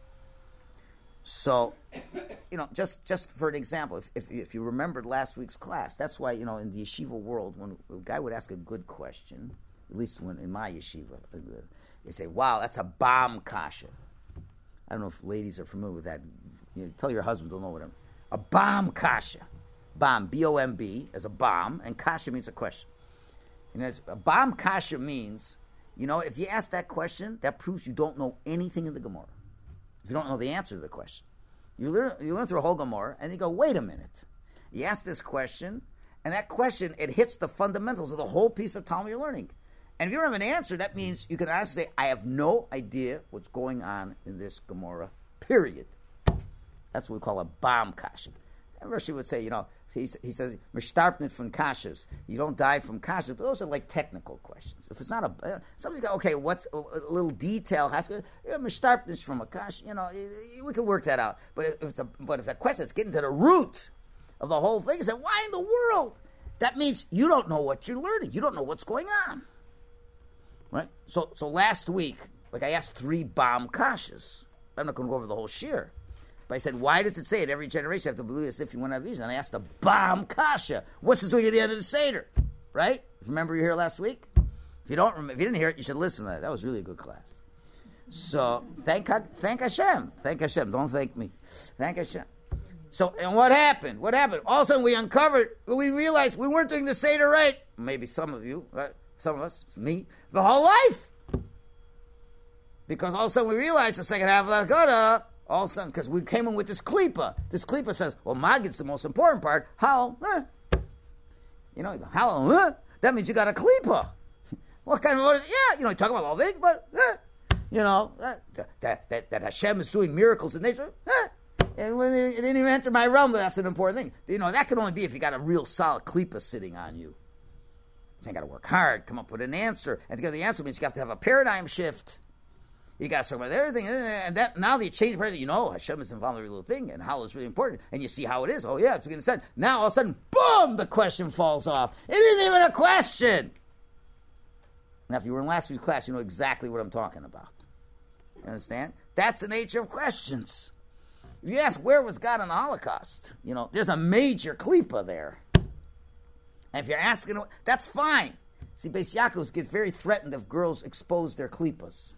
So, just for an example, if you remembered last week's class, that's why, in the yeshiva world, when a guy would ask a good question, at least in my yeshiva, they say, wow, that's a bomb kasha. I don't know if ladies are familiar with that. Tell your husband, they'll know what a bomb kasha. Bomb, B-O-M-B, as a bomb, and kasha means a question. A Bam Kasha means, if you ask that question, that proves you don't know anything in the Gemara. If you don't know the answer to the question. You learn through a whole Gemara, and you go, wait a minute. You ask this question, and that question, it hits the fundamentals of the whole piece of Talmud you're learning. And if you don't have an answer, that means you can honestly say, I have no idea what's going on in this Gemara, period. That's what we call a Bam Kasha. And Rashi would say, he says, Mishtarpnit from kashas. You don't die from kashas, but those are like technical questions. If it's not somebody's got, okay, what's a little detail has to Mishtarpnit from a kasha, we can work that out. But if it's a question that's getting to the root of the whole thing, you say, why in the world? That means you don't know what you're learning. You don't know what's going on. Right? So last week, I asked 3 Bam kashas. I'm not going to go over the whole shir. But I said, why does it say it? Every generation you have to believe as if you want to have vision. And I asked the Bam Kasha, what's this doing at the end of the Seder? Right? Remember you were here last week? If you didn't hear it, you should listen to that. That was really a good class. So, thank Hashem. Thank Hashem. Don't thank me. Thank Hashem. So, and what happened? All of a sudden we realized we weren't doing the Seder right. Maybe some of you, right? Some of us, me, the whole life. Because all of a sudden we realized the second half of the Haggadah, all of a sudden, because we came in with this klipa. This klipa says, well, Magid's the most important part. How? You go, how? That means you got a klipa. What kind of, you talk about all things, but, that Hashem is doing miracles in nature. And when it didn't even enter my realm, that's an important thing. That can only be if you got a real solid klipa sitting on you. So you got to work hard, come up with an answer. And to get the answer means you have to have a paradigm shift. You got to talk about everything, and that now that you change the paradigm, Hashem is involved in every little thing, and how it's really important, and you see how it is. Oh yeah, it's beginning to say. Now all of a sudden, boom, the question falls off. It isn't even a question. Now, if you were in last week's class, you know exactly what I'm talking about. You understand? That's the nature of questions. If you ask where was God in the Holocaust, there's a major klipa there. And if you're asking, that's fine. See, Beis Yaakovs get very threatened if girls expose their klipas.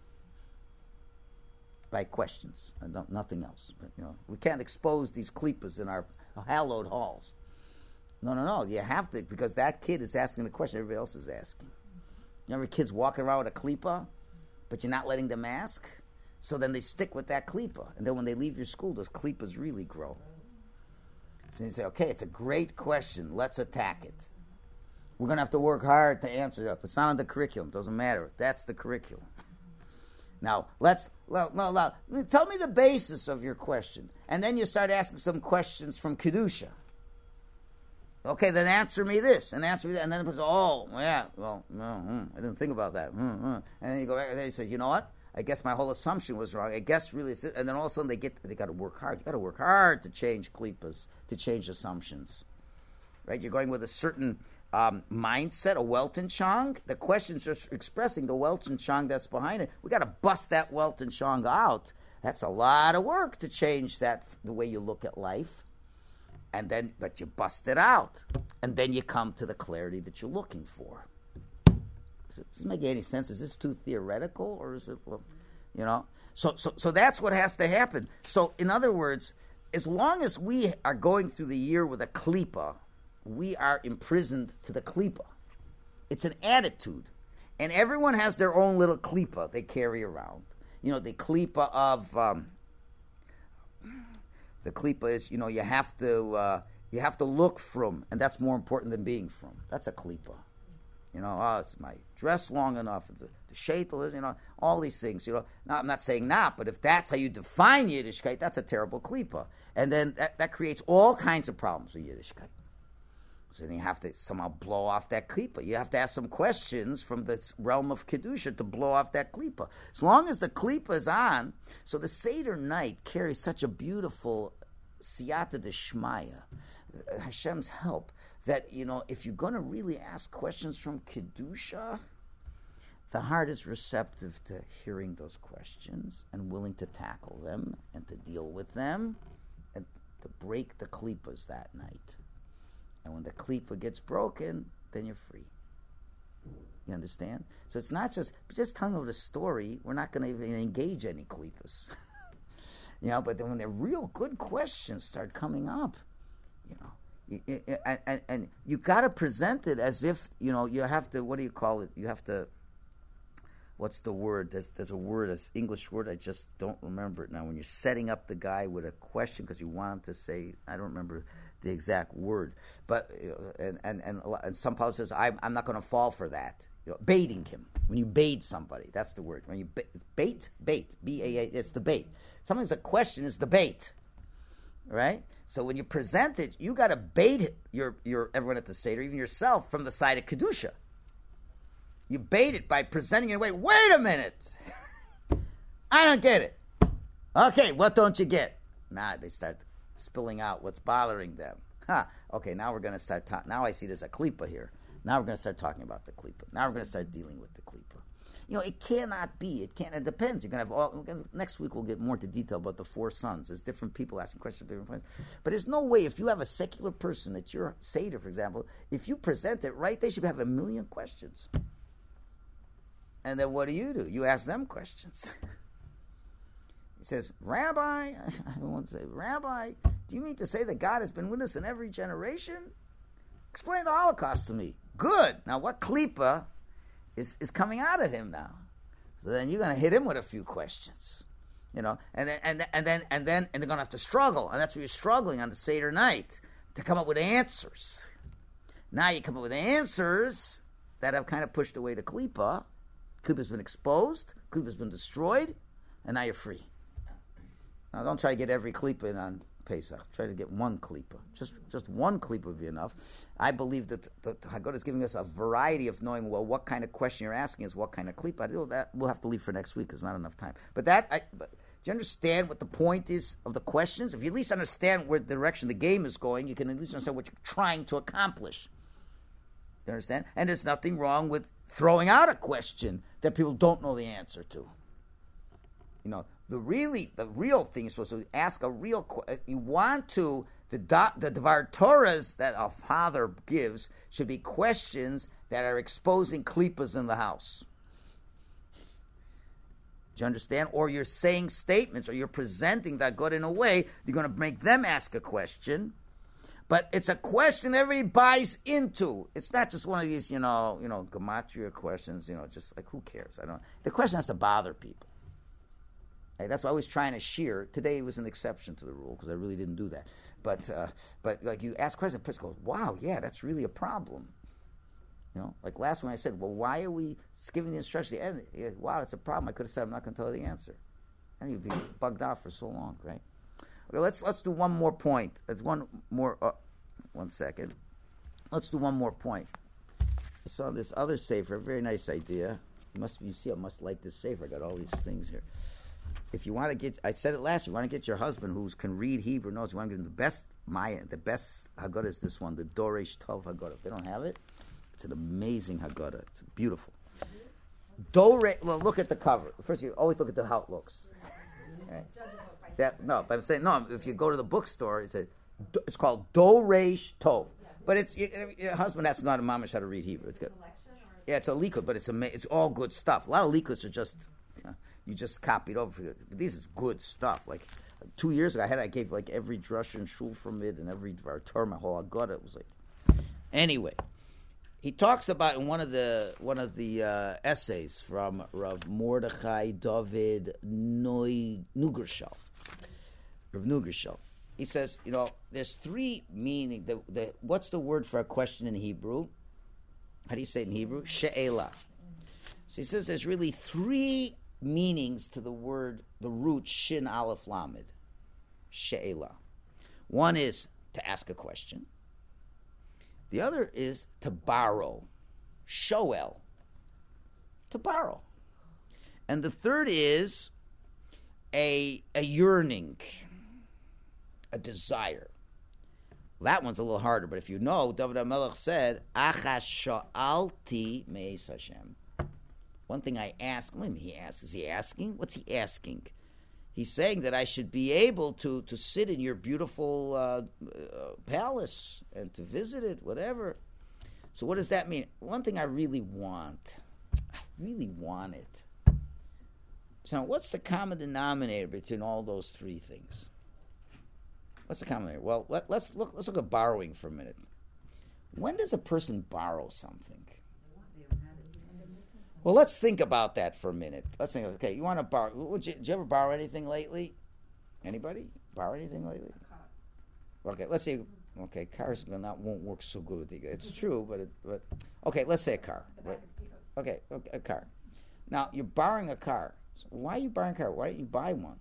By questions, and nothing else. But, we can't expose these klipas in our hallowed halls. No. You have to, because that kid is asking the question everybody else is asking. You remember kids walking around with a klipa, but you're not letting them ask? So then they stick with that klipa. And then when they leave your school, those klipas really grow. So you say, okay, it's a great question. Let's attack it. We're going to have to work hard to answer it. It's not on the curriculum. It doesn't matter. That's the curriculum. Now, tell me the basis of your question. And then you start asking some questions from Kedusha. Okay, then answer me this, and answer me that. And then the person, I didn't think about that. And then you go back, and then you say, you know what? I guess my whole assumption was wrong. I guess really it's it. And then all of a sudden they got to work hard. You got to work hard to change klipas, to change assumptions. Right? You're going with a certain mindset, a Weltanschauung. The question's just expressing the Weltanschauung that's behind it. We got to bust that Weltanschauung out. That's a lot of work to change the way you look at life. But you bust it out. And then you come to the clarity that you're looking for. Does this make any sense? Is this too theoretical, or is it, So that's what has to happen. So, in other words, as long as we are going through the year with a klipa, we are imprisoned to the klipa. It's an attitude. And everyone has their own little klipa they carry around. The klipa of... the klipa is, you have to look from, and that's more important than being from. That's a klipa. Is my dress long enough? The sheitel is, all these things. Now, I'm not saying not, but if that's how you define Yiddishkeit, that's a terrible klipa. And then that creates all kinds of problems with Yiddishkeit. So then you have to somehow blow off that klipa. You have to ask some questions from the realm of Kedusha to blow off that klipa. As long as the klipa is on, so the Seder night carries such a beautiful siyata d'shmaya, Hashem's help, that, if you're going to really ask questions from Kedusha, the heart is receptive to hearing those questions and willing to tackle them and to deal with them and to break the klipas that night. And when the klipa gets broken, then you're free. You understand? So it's not just telling over the story. We're not going to even engage any klipas. But then when the real good questions start coming up, And you got to present it as if, you have to, what do you call it? You have to, what's the word? There's a word, an English word, I just don't remember it now. When you're setting up the guy with a question because you want him to say, I don't remember the exact word, but and some politicians say, I'm not going to fall for that. Baiting him. When you bait somebody, that's the word. When you bait, B-A-A, it's the bait. Sometimes the question is the bait, right? So when you present it, you got to bait your everyone at the Seder, even yourself, from the side of Kedusha. You bait it by presenting it away. Wait a minute. I don't get it. Okay, what don't you get? Nah, they start spilling out what's bothering them. Okay, now we're going to start talking. Now I see there's a klipa here. Now we're going to start talking about the klipa. Now we're going to start dealing with the klipa. It cannot be. It depends. You're going to have next week we'll get more into detail about the 4 sons. There's different people asking questions at different points. But there's no way, if you have a secular person at your Seder, for example, if you present it right, they should have a million questions. And then what do? You ask them questions. He says, Rabbi, I want to say, Rabbi, do you mean to say that God has been with us in every generation? Explain the Holocaust to me. Good. Now, what klipa is coming out of him now? So then you're going to hit him with a few questions, and then they're going to have to struggle, and that's where you're struggling on the Seder night to come up with answers. Now you come up with answers that have kind of pushed away the klipa. Klipa's been exposed. Klipa's been destroyed, and now you're free. Now don't try to get every klipa in on Pesach. Try to get one klipa. Just one klipa would be enough. I believe that the Haggadah is giving us a variety of knowing, well, what kind of question you're asking is what kind of klipa. I do that. We'll have to leave for next week because there's not enough time. But do you understand what the point is of the questions? If you at least understand where the direction the game is going, you can at least understand what you're trying to accomplish. You understand? And there's nothing wrong with throwing out a question that people don't know the answer to. The real thing is supposed to ask a real question. You want to, the Dvar Torahs that a father gives should be questions that are exposing klipas in the house. Do you understand? Or you're saying statements, or you're presenting that God in a way, you're going to make them ask a question, but it's a question everybody buys into. It's not just one of these, gematria questions, just like, who cares? The question has to bother people. That's why I was trying to shear. Today was an exception to the rule because I really didn't do that. But like you ask questions, the person goes, "Wow, yeah, that's really a problem." Like last one I said, "Well, why are we giving the instruction at the end?" Wow, that's a problem. I could have said I'm not going to tell you the answer, and you'd be bugged out for so long, right? Okay, let's do one more point. There's one more. 1 second. Let's do one more point. I saw this other sefer, a very nice idea. I must like this sefer. I got all these things here. If you want to get, I said it last year, you want to get your husband who can read Hebrew, knows, you want to give him the best Haggadah is this one, the Doresh Tov Haggadah. If they don't have it, it's an amazing Haggadah. It's beautiful. Look at the cover. First, you always look at how it looks. Right? But I'm saying, if you go to the bookstore, it's called Doresh Tov. But your husband has to know how to mamish how to read Hebrew. It's good. Yeah, it's a likud, but it's all good stuff. A lot of likuds are just... You just copied over. But this is good stuff. Like 2 years ago, I gave like every drush and shul from it and every Dvar Torah, my whole Haggadah. It was like, anyway. He talks about in one of the essays from Rav Mordechai David Nugershel. Rav Nugershel. He says, there's 3 meaning. What's the word for a question in Hebrew? How do you say it in Hebrew? She'ela. So he says there's really 3 meanings to the word, the root shin aleph lamed, she'ela. One is to ask a question. The other is to borrow, shoel, to borrow. And the third is a yearning, a desire. That one's a little harder, but if you know, David HaMelech said, Achas sha'alti me'es Hashem. One thing I ask, he asks, is he asking? What's he asking? He's saying that I should be able to sit in your beautiful palace and to visit it, whatever. So what does that mean? One thing I really want it. So what's the common denominator between all those 3 things? What's the common area? Well, let's look at borrowing for a minute. When does a person borrow something? Well, let's think about that for a minute. Let's think. Okay, you want to borrow? Did you ever borrow anything lately? Anybody borrow anything lately? Okay, let's see. Okay, cars won't work so good with you. It's true, but okay, let's say a car. Right? Okay, a car. Now you're borrowing a car. So why are you borrowing a car? Why don't you buy one?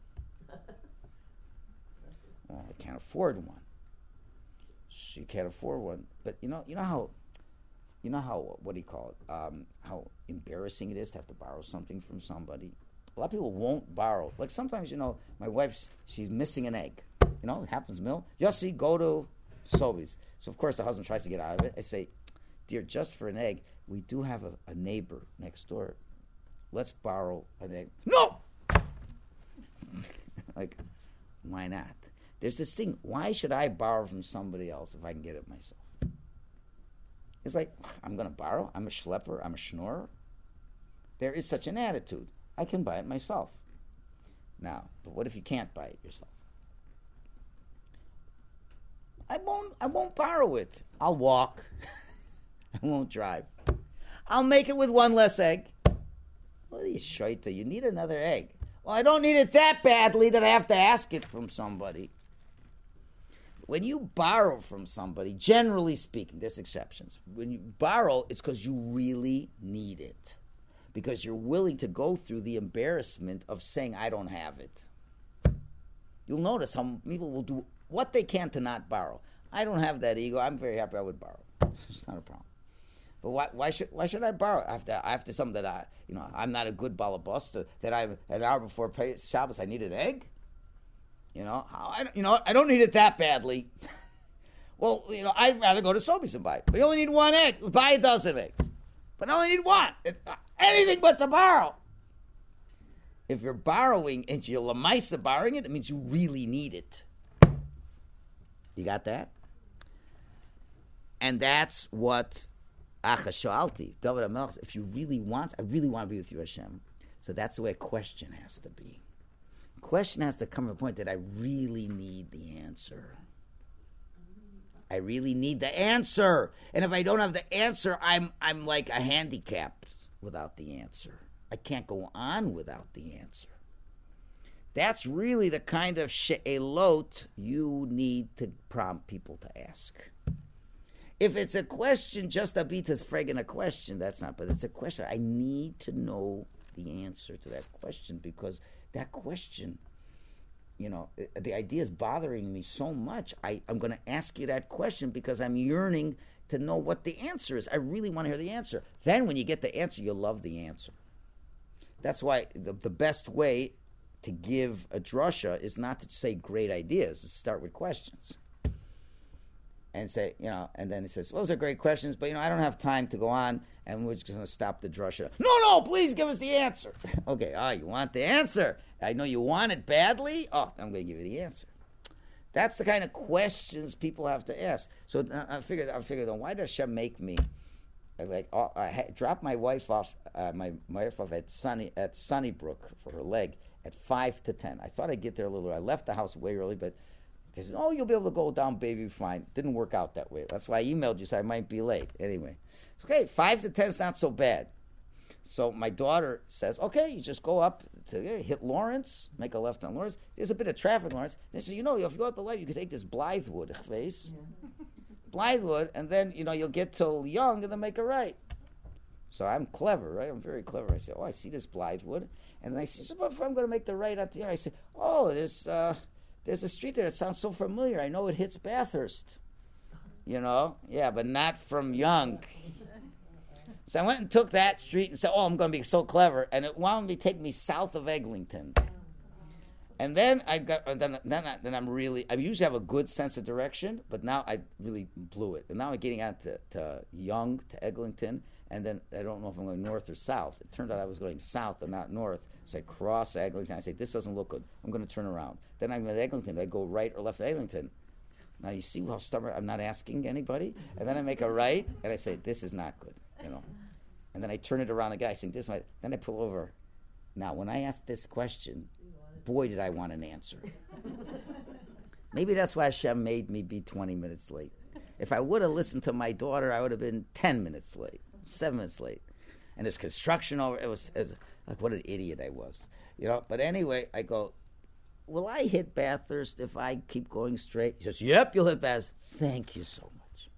Well, I can't afford one. So you can't afford one. But you know how what do you call it? How embarrassing it is to have to borrow something from somebody. A lot of people won't borrow. Like sometimes, my wife's she's missing an egg. It happens, Mill. Yossi, go to Sobeys. So of course the husband tries to get out of it. I say, dear, just for an egg, we do have a neighbor next door. Let's borrow an egg. No! Like, why not? There's this thing, why should I borrow from somebody else if I can get it myself? It's like, I'm going to borrow, I'm a schlepper, I'm a schnorrer. There is such an attitude. I can buy it myself. Now, but what if you can't buy it yourself? I won't borrow it. I'll walk. I won't drive. I'll make it with one less egg. What are you, shaita? You need another egg. Well, I don't need it that badly that I have to ask it from somebody. When you borrow from somebody, generally speaking, there's exceptions. When you borrow, it's because you really need it. Because you're willing to go through the embarrassment of saying, I don't have it. You'll notice how people will do what they can to not borrow. I don't have that ego. I'm very happy I would borrow. It's not a problem. But why should I borrow? I have to something that I'm not a good balabasta, that an hour before Shabbos I need an egg? I don't need it that badly. Well, I'd rather go to Sobeys and buy it. We only need one egg. Buy a dozen eggs. But I only need one. Anything but to borrow. If you're borrowing and you're lamaisa borrowing it means you really need it. You got that? And that's what Achashalti, David HaMelech, if you really want, I really want to be with you, Hashem. So that's the way a question has to be. The question has to come to a point that I really need the answer. I really need the answer. And if I don't have the answer, I'm like a handicap without the answer. I can't go on without the answer. That's really the kind of she'elot you need to prompt people to ask. If it's a question, just a bit of friggin' a question, that's not, but it's a question. I need to know the answer to that question because that question, the idea is bothering me so much. I'm going to ask you that question because I'm yearning to know what the answer is. I really want to hear the answer. Then when you get the answer, you'll love the answer. That's why the best way to give a drasha is not to say great ideas, is start with questions. And say, and then he says, those are great questions, but, I don't have time to go on, and we're just going to stop the drasha. No, please give us the answer. Okay, you want the answer? I know you want it badly. I'm going to give you the answer. That's the kind of questions people have to ask. So I figured, why does Hashem make me? I dropped my wife off, at Sunnybrook for her leg at 5 to 10. I thought I'd get there a little early. I left the house way early, but they said, you'll be able to go down, baby, fine. Didn't work out that way. That's why I emailed you, so I might be late. Anyway, okay, 5 to 10 is not so bad. So my daughter says, okay, you just go up to hit Lawrence, make a left on Lawrence. There's a bit of traffic, Lawrence. They say, if you go out the light, you can take this Blythewood face. Yeah. Blythewood, and then, you'll get till Young and then make a right. So I'm clever, right? I'm very clever. I say, I see this Blythewood. And then I say, so if I'm going to make the right out there, I say, there's a street there that sounds so familiar. I know it hits Bathurst. Yeah, but not from Young. So I went and took that street and said, I'm going to be so clever. And it wound me taking me south of Eglinton. And then I usually have a good sense of direction, but now I really blew it. And now I'm getting out to Young, to Eglinton, and then I don't know if I'm going north or south. It turned out I was going south and not north. So I cross Eglinton. I say, this doesn't look good. I'm going to turn around. Then I'm at Eglinton. Do I go right or left at Eglinton? Now you see how stubborn, I'm not asking anybody. And then I make a right, and I say, this is not good. And then I turn it around again. I think this might. Then I pull over. Now, when I ask this question, boy, did I want an answer. Maybe that's why Hashem made me be 20 minutes late. If I would have listened to my daughter, I would have been 10 minutes late, 7 minutes late. And there's construction over. It was like, what an idiot I was. But anyway, I go, will I hit Bathurst if I keep going straight? He says, yep, you'll hit Bathurst. Thank you so much.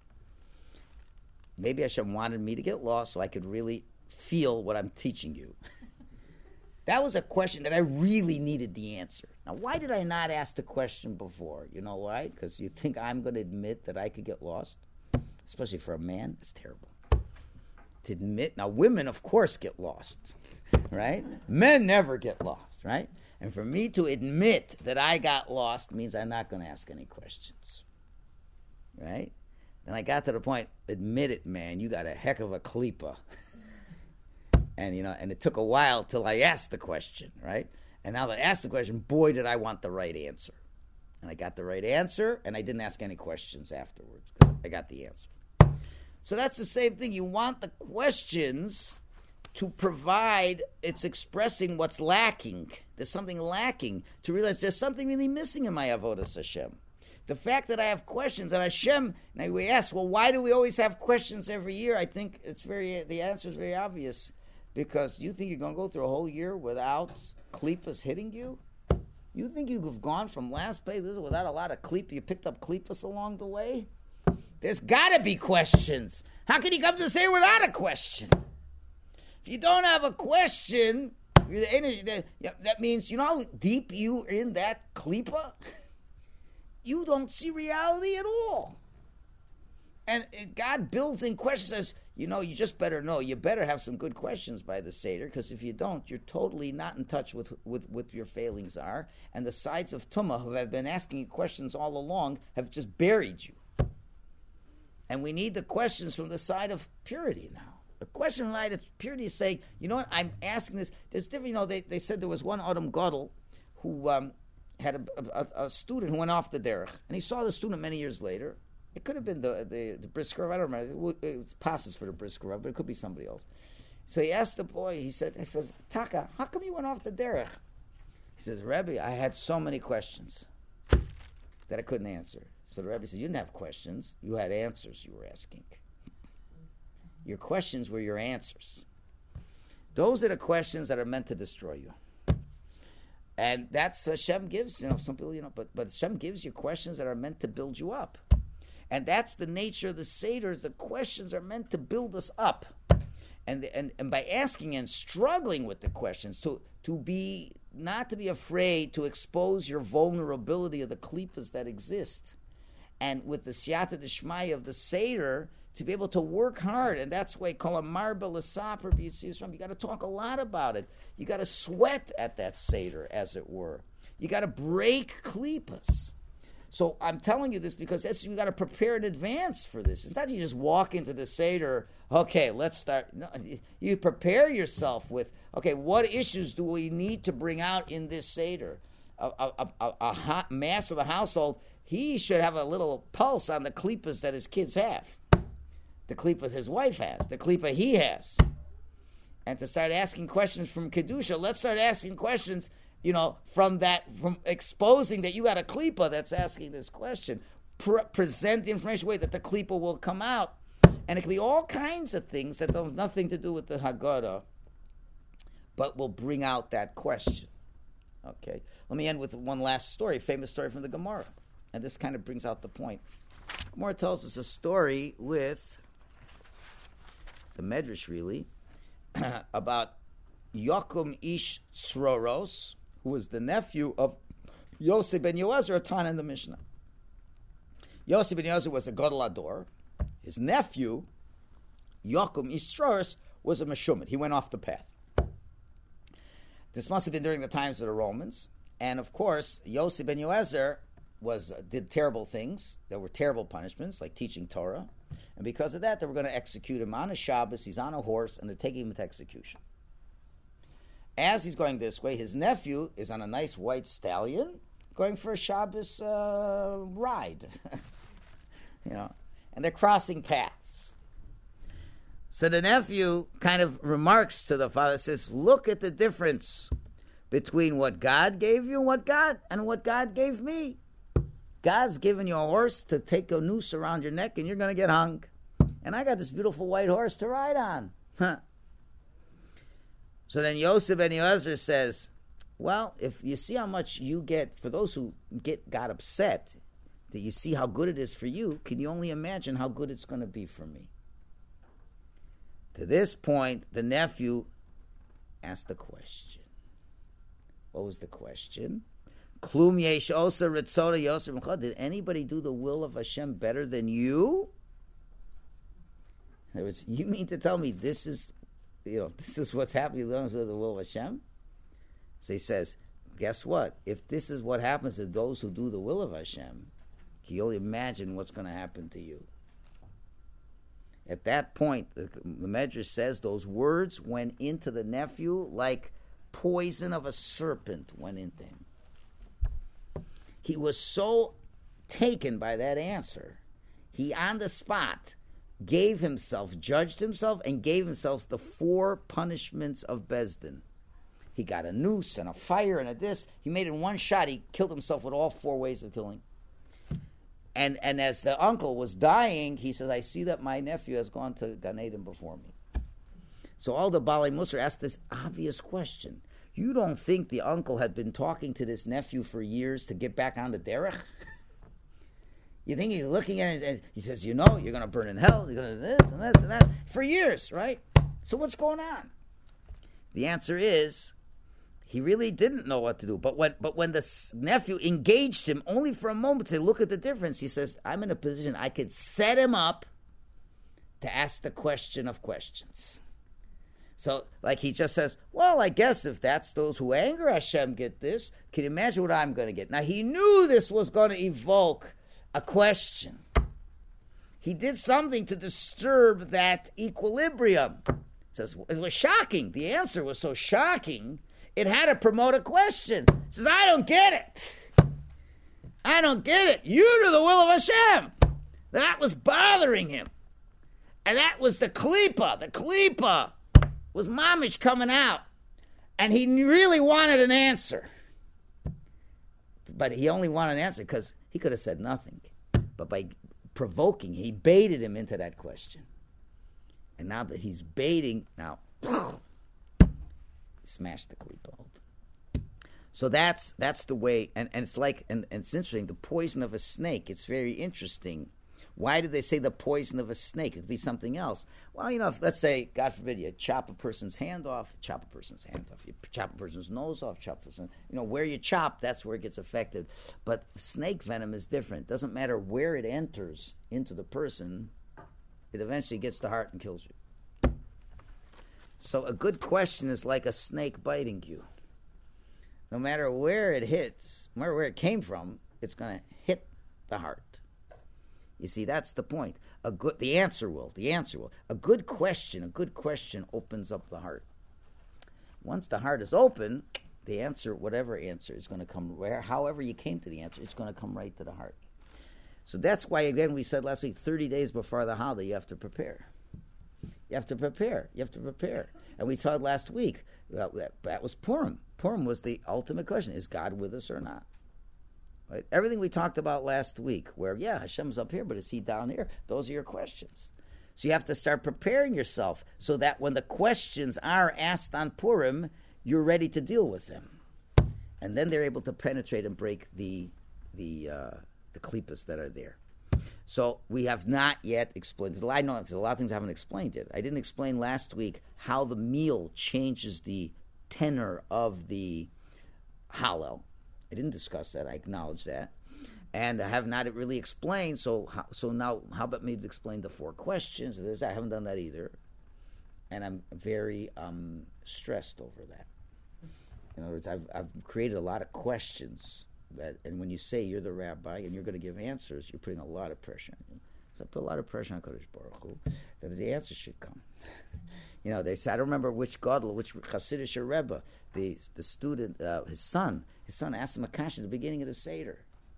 Maybe Hashem wanted me to get lost so I could really feel what I'm teaching you. That was a question that I really needed the answer. Now, why did I not ask the question before? You know why? Because you think I'm going to admit that I could get lost? Especially for a man, it's terrible. To admit, now women, of course, get lost, right? Men never get lost, right? And for me to admit that I got lost means I'm not going to ask any questions, right? And I got to the point, admit it, man, you got a heck of a klipa. And, and it took a while till I asked the question, right? And now that I asked the question, boy, did I want the right answer. And I got the right answer, and I didn't ask any questions afterwards because I got the answer. So that's the same thing. You want the questions to provide, it's expressing what's lacking. There's something lacking to realize there's something really missing in my Avodas Hashem. The fact that I have questions, and Hashem, now we ask, well, why do we always have questions every year? I think the answer is very obvious. Because you think you're going to go through a whole year without klipas hitting you? You think you've gone from last page without a lot of klipa? You picked up klipas along the way? There's got to be questions. How can you come to say without a question? If you don't have a question, that means, you know how deep you are in that klipa? You don't see reality at all. And God builds in questions, says, you just better know. You better have some good questions by the Seder, because if you don't, you're totally not in touch with what your failings are. And the sides of Tumah, who have been asking you questions all along, have just buried you. And we need the questions from the side of purity now. The question from the side of purity is saying, you know what, I'm asking this. There's different, they said there was one Adam Gadol who had a student who went off the derech. And he saw the student many years later. It could have been the Brisker Rav, I don't remember. It passes for the Brisker Rav, but it could be somebody else. So he asked the boy, he says, Taka, how come you went off the derech? He says, Rebbe, I had so many questions that I couldn't answer. So the Rebbe says, you didn't have questions, you had answers you were asking. Your questions were your answers. Those are the questions that are meant to destroy you. And that's Hashem gives, some people, but Hashem gives you questions that are meant to build you up. And that's the nature of the Seder. The questions are meant to build us up. And by asking and struggling with the questions, to be not to be afraid to expose your vulnerability of the klipas that exist. And with the siyata d'shmaya of the Seder, to be able to work hard. And that's why kol amar b'lesaper b'yitzis. You got to talk a lot about it. You got to sweat at that Seder, as it were. You got to break klipas. So I'm telling you this because you got to prepare in advance for this. It's not you just walk into the Seder, okay, let's start. No, you prepare yourself with, okay, what issues do we need to bring out in this Seder? A hot mass of the household, he should have a little pulse on the klipas that his kids have. The klipas his wife has, the klipa he has. And to start asking questions from Kedusha, let's start asking questions from exposing that you got a klipa that's asking this question. Present the information way that the klipa will come out. And it can be all kinds of things that have nothing to do with the Haggadah, but will bring out that question. Okay. Let me end with one last story, famous story from the Gemara. And this kind of brings out the point. Gemara tells us a story with the Medrash, really, about Yokum Ish Tzroros, who was the nephew of Yossi ben Yoezer, a Tana in the Mishnah. Yossi ben Yoezer was a Gadol Ador. His nephew, Yokum Ish Tzroros, was a Meshumit. He went off the path. This must have been during the times of the Romans. And of course, Yossi ben Yoezer did terrible things. There were terrible punishments, like teaching Torah. And because of that, they were going to execute him on a Shabbos. He's on a horse, and they're taking him to execution. As he's going this way, his nephew is on a nice white stallion going for a Shabbos ride. And they're crossing paths. So the nephew kind of remarks to the father, says, look at the difference between what God gave you and what God gave me. God's given you a horse to take a noose around your neck and you're going to get hung. And I got this beautiful white horse to ride on. Huh. So then Yosef ben Yoezer says, well, if you see how much you get, for those who got upset, that you see how good it is for you, can you only imagine how good it's going to be for me? To this point, the nephew asked a question. What was the question? Klum yesh osa ritzona Yosef. Did anybody do the will of Hashem better than you? In other words, you mean to tell me this is what's happening with the will of Hashem? So he says, guess what? If this is what happens to those who do the will of Hashem, can you only imagine what's going to happen to you? At that point, the Medrash says those words went into the nephew like poison of a serpent went into him. He was so taken by that answer, he on the spot judged himself, and gave himself the 4 punishments of Bezdin. He got a noose and a fire and a this. He made it in one shot. He killed himself with all 4 ways of killing. And as the uncle was dying, he says, I see that my nephew has gone to Gan Eden before me. So all the Balei Musar asked this obvious question. You don't think the uncle had been talking to this nephew for years to get back on the derech? You think he's looking at it and he says, you're going to burn in hell, you're going to do this and this and that, for years, right? So what's going on? The answer is, he really didn't know what to do. But when the nephew engaged him only for a moment to look at the difference, he says, I'm in a position I could set him up to ask the question of questions. So, like he just says, well, I guess if that's those who anger Hashem get this, can you imagine what I'm going to get? Now, he knew this was going to evoke a question. He did something to disturb that equilibrium. It says, it was shocking. The answer was so shocking, it had to promote a question. It says, I don't get it. I don't get it. You do the will of Hashem. That was bothering him. And that was the klipa. The klipa was mamish coming out. And he really wanted an answer. But he only wanted an answer because he could have said nothing. But by provoking, he baited him into that question. And now that he's baiting, now, he smashed the klipa open. So that's the way, and it's like, and it's interesting, the poison of a snake, it's very interesting. Why did they say the poison of a snake? It could be something else. Well, if, let's say, God forbid, you chop a person's hand off, you chop a person's nose off, where you chop, that's where it gets affected. But snake venom is different. It doesn't matter where it enters into the person, it eventually gets to the heart and kills you. So a good question is like a snake biting you. No matter where it hits, no matter where it came from, it's going to hit the heart. You see, that's the point. The answer will. A good question opens up the heart. Once the heart is open, the answer, whatever answer, is going to come, however you came to the answer, it's going to come right to the heart. So that's why, again, we said last week, 30 days before the holiday, you have to prepare. You have to prepare. And we taught last week, that was Purim. Purim was the ultimate question. Is God with us or not? Right? Everything we talked about last week, where, Hashem's up here, but is he down here? Those are your questions. So you have to start preparing yourself so that when the questions are asked on Purim, you're ready to deal with them. And then they're able to penetrate and break the klipas that are there. So we have not yet explained. There's a lot of things I haven't explained yet. I didn't explain last week how the meal changes the tenor of the Hallel. I didn't discuss that. I acknowledge that. And I have not really explained. So now, how about me to explain the 4 questions? I haven't done that either. And I'm very stressed over that. In other words, I've created a lot of questions. And when you say you're the rabbi and you're going to give answers, you're putting a lot of pressure on you. So I put a lot of pressure on Kodesh Baruch Hu that the answer should come. They said, I don't remember which Hasidic Rebbe, the student, his son asked him a question at the beginning of the Seder.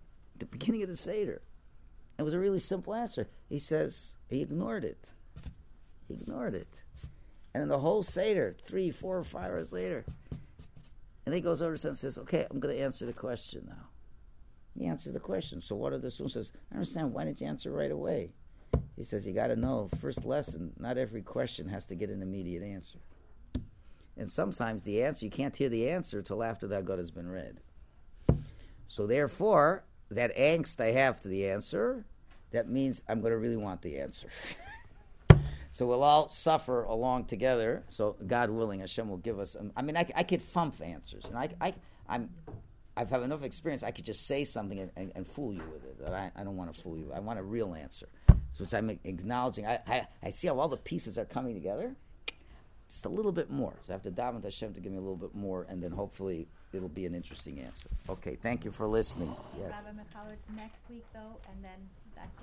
It was a really simple answer. He says, he ignored it. And then the whole Seder, 3, 4, or 5 hours later, and then he goes over to his son and says, okay, I'm going to answer the question now. He answers the question. So what are the students says, I understand, why didn't you answer right away? He says, you got to know, first lesson, not every question has to get an immediate answer. And sometimes the answer, you can't hear the answer until after the Haggadah has been read. So therefore, that angst I have to the answer, that means I'm going to really want the answer. So we'll all suffer along together. So God willing, Hashem will give us. I could fump answers, and I've had enough experience. I could just say something and fool you with it. I don't want to fool you. I want a real answer. So which I'm acknowledging. I see how all the pieces are coming together. Just a little bit more. So I have to daven to Hashem to give me a little bit more, and then hopefully it'll be an interesting answer. Okay, thank you for listening. Yes. Rabbi Michael, it's next week though, and then that's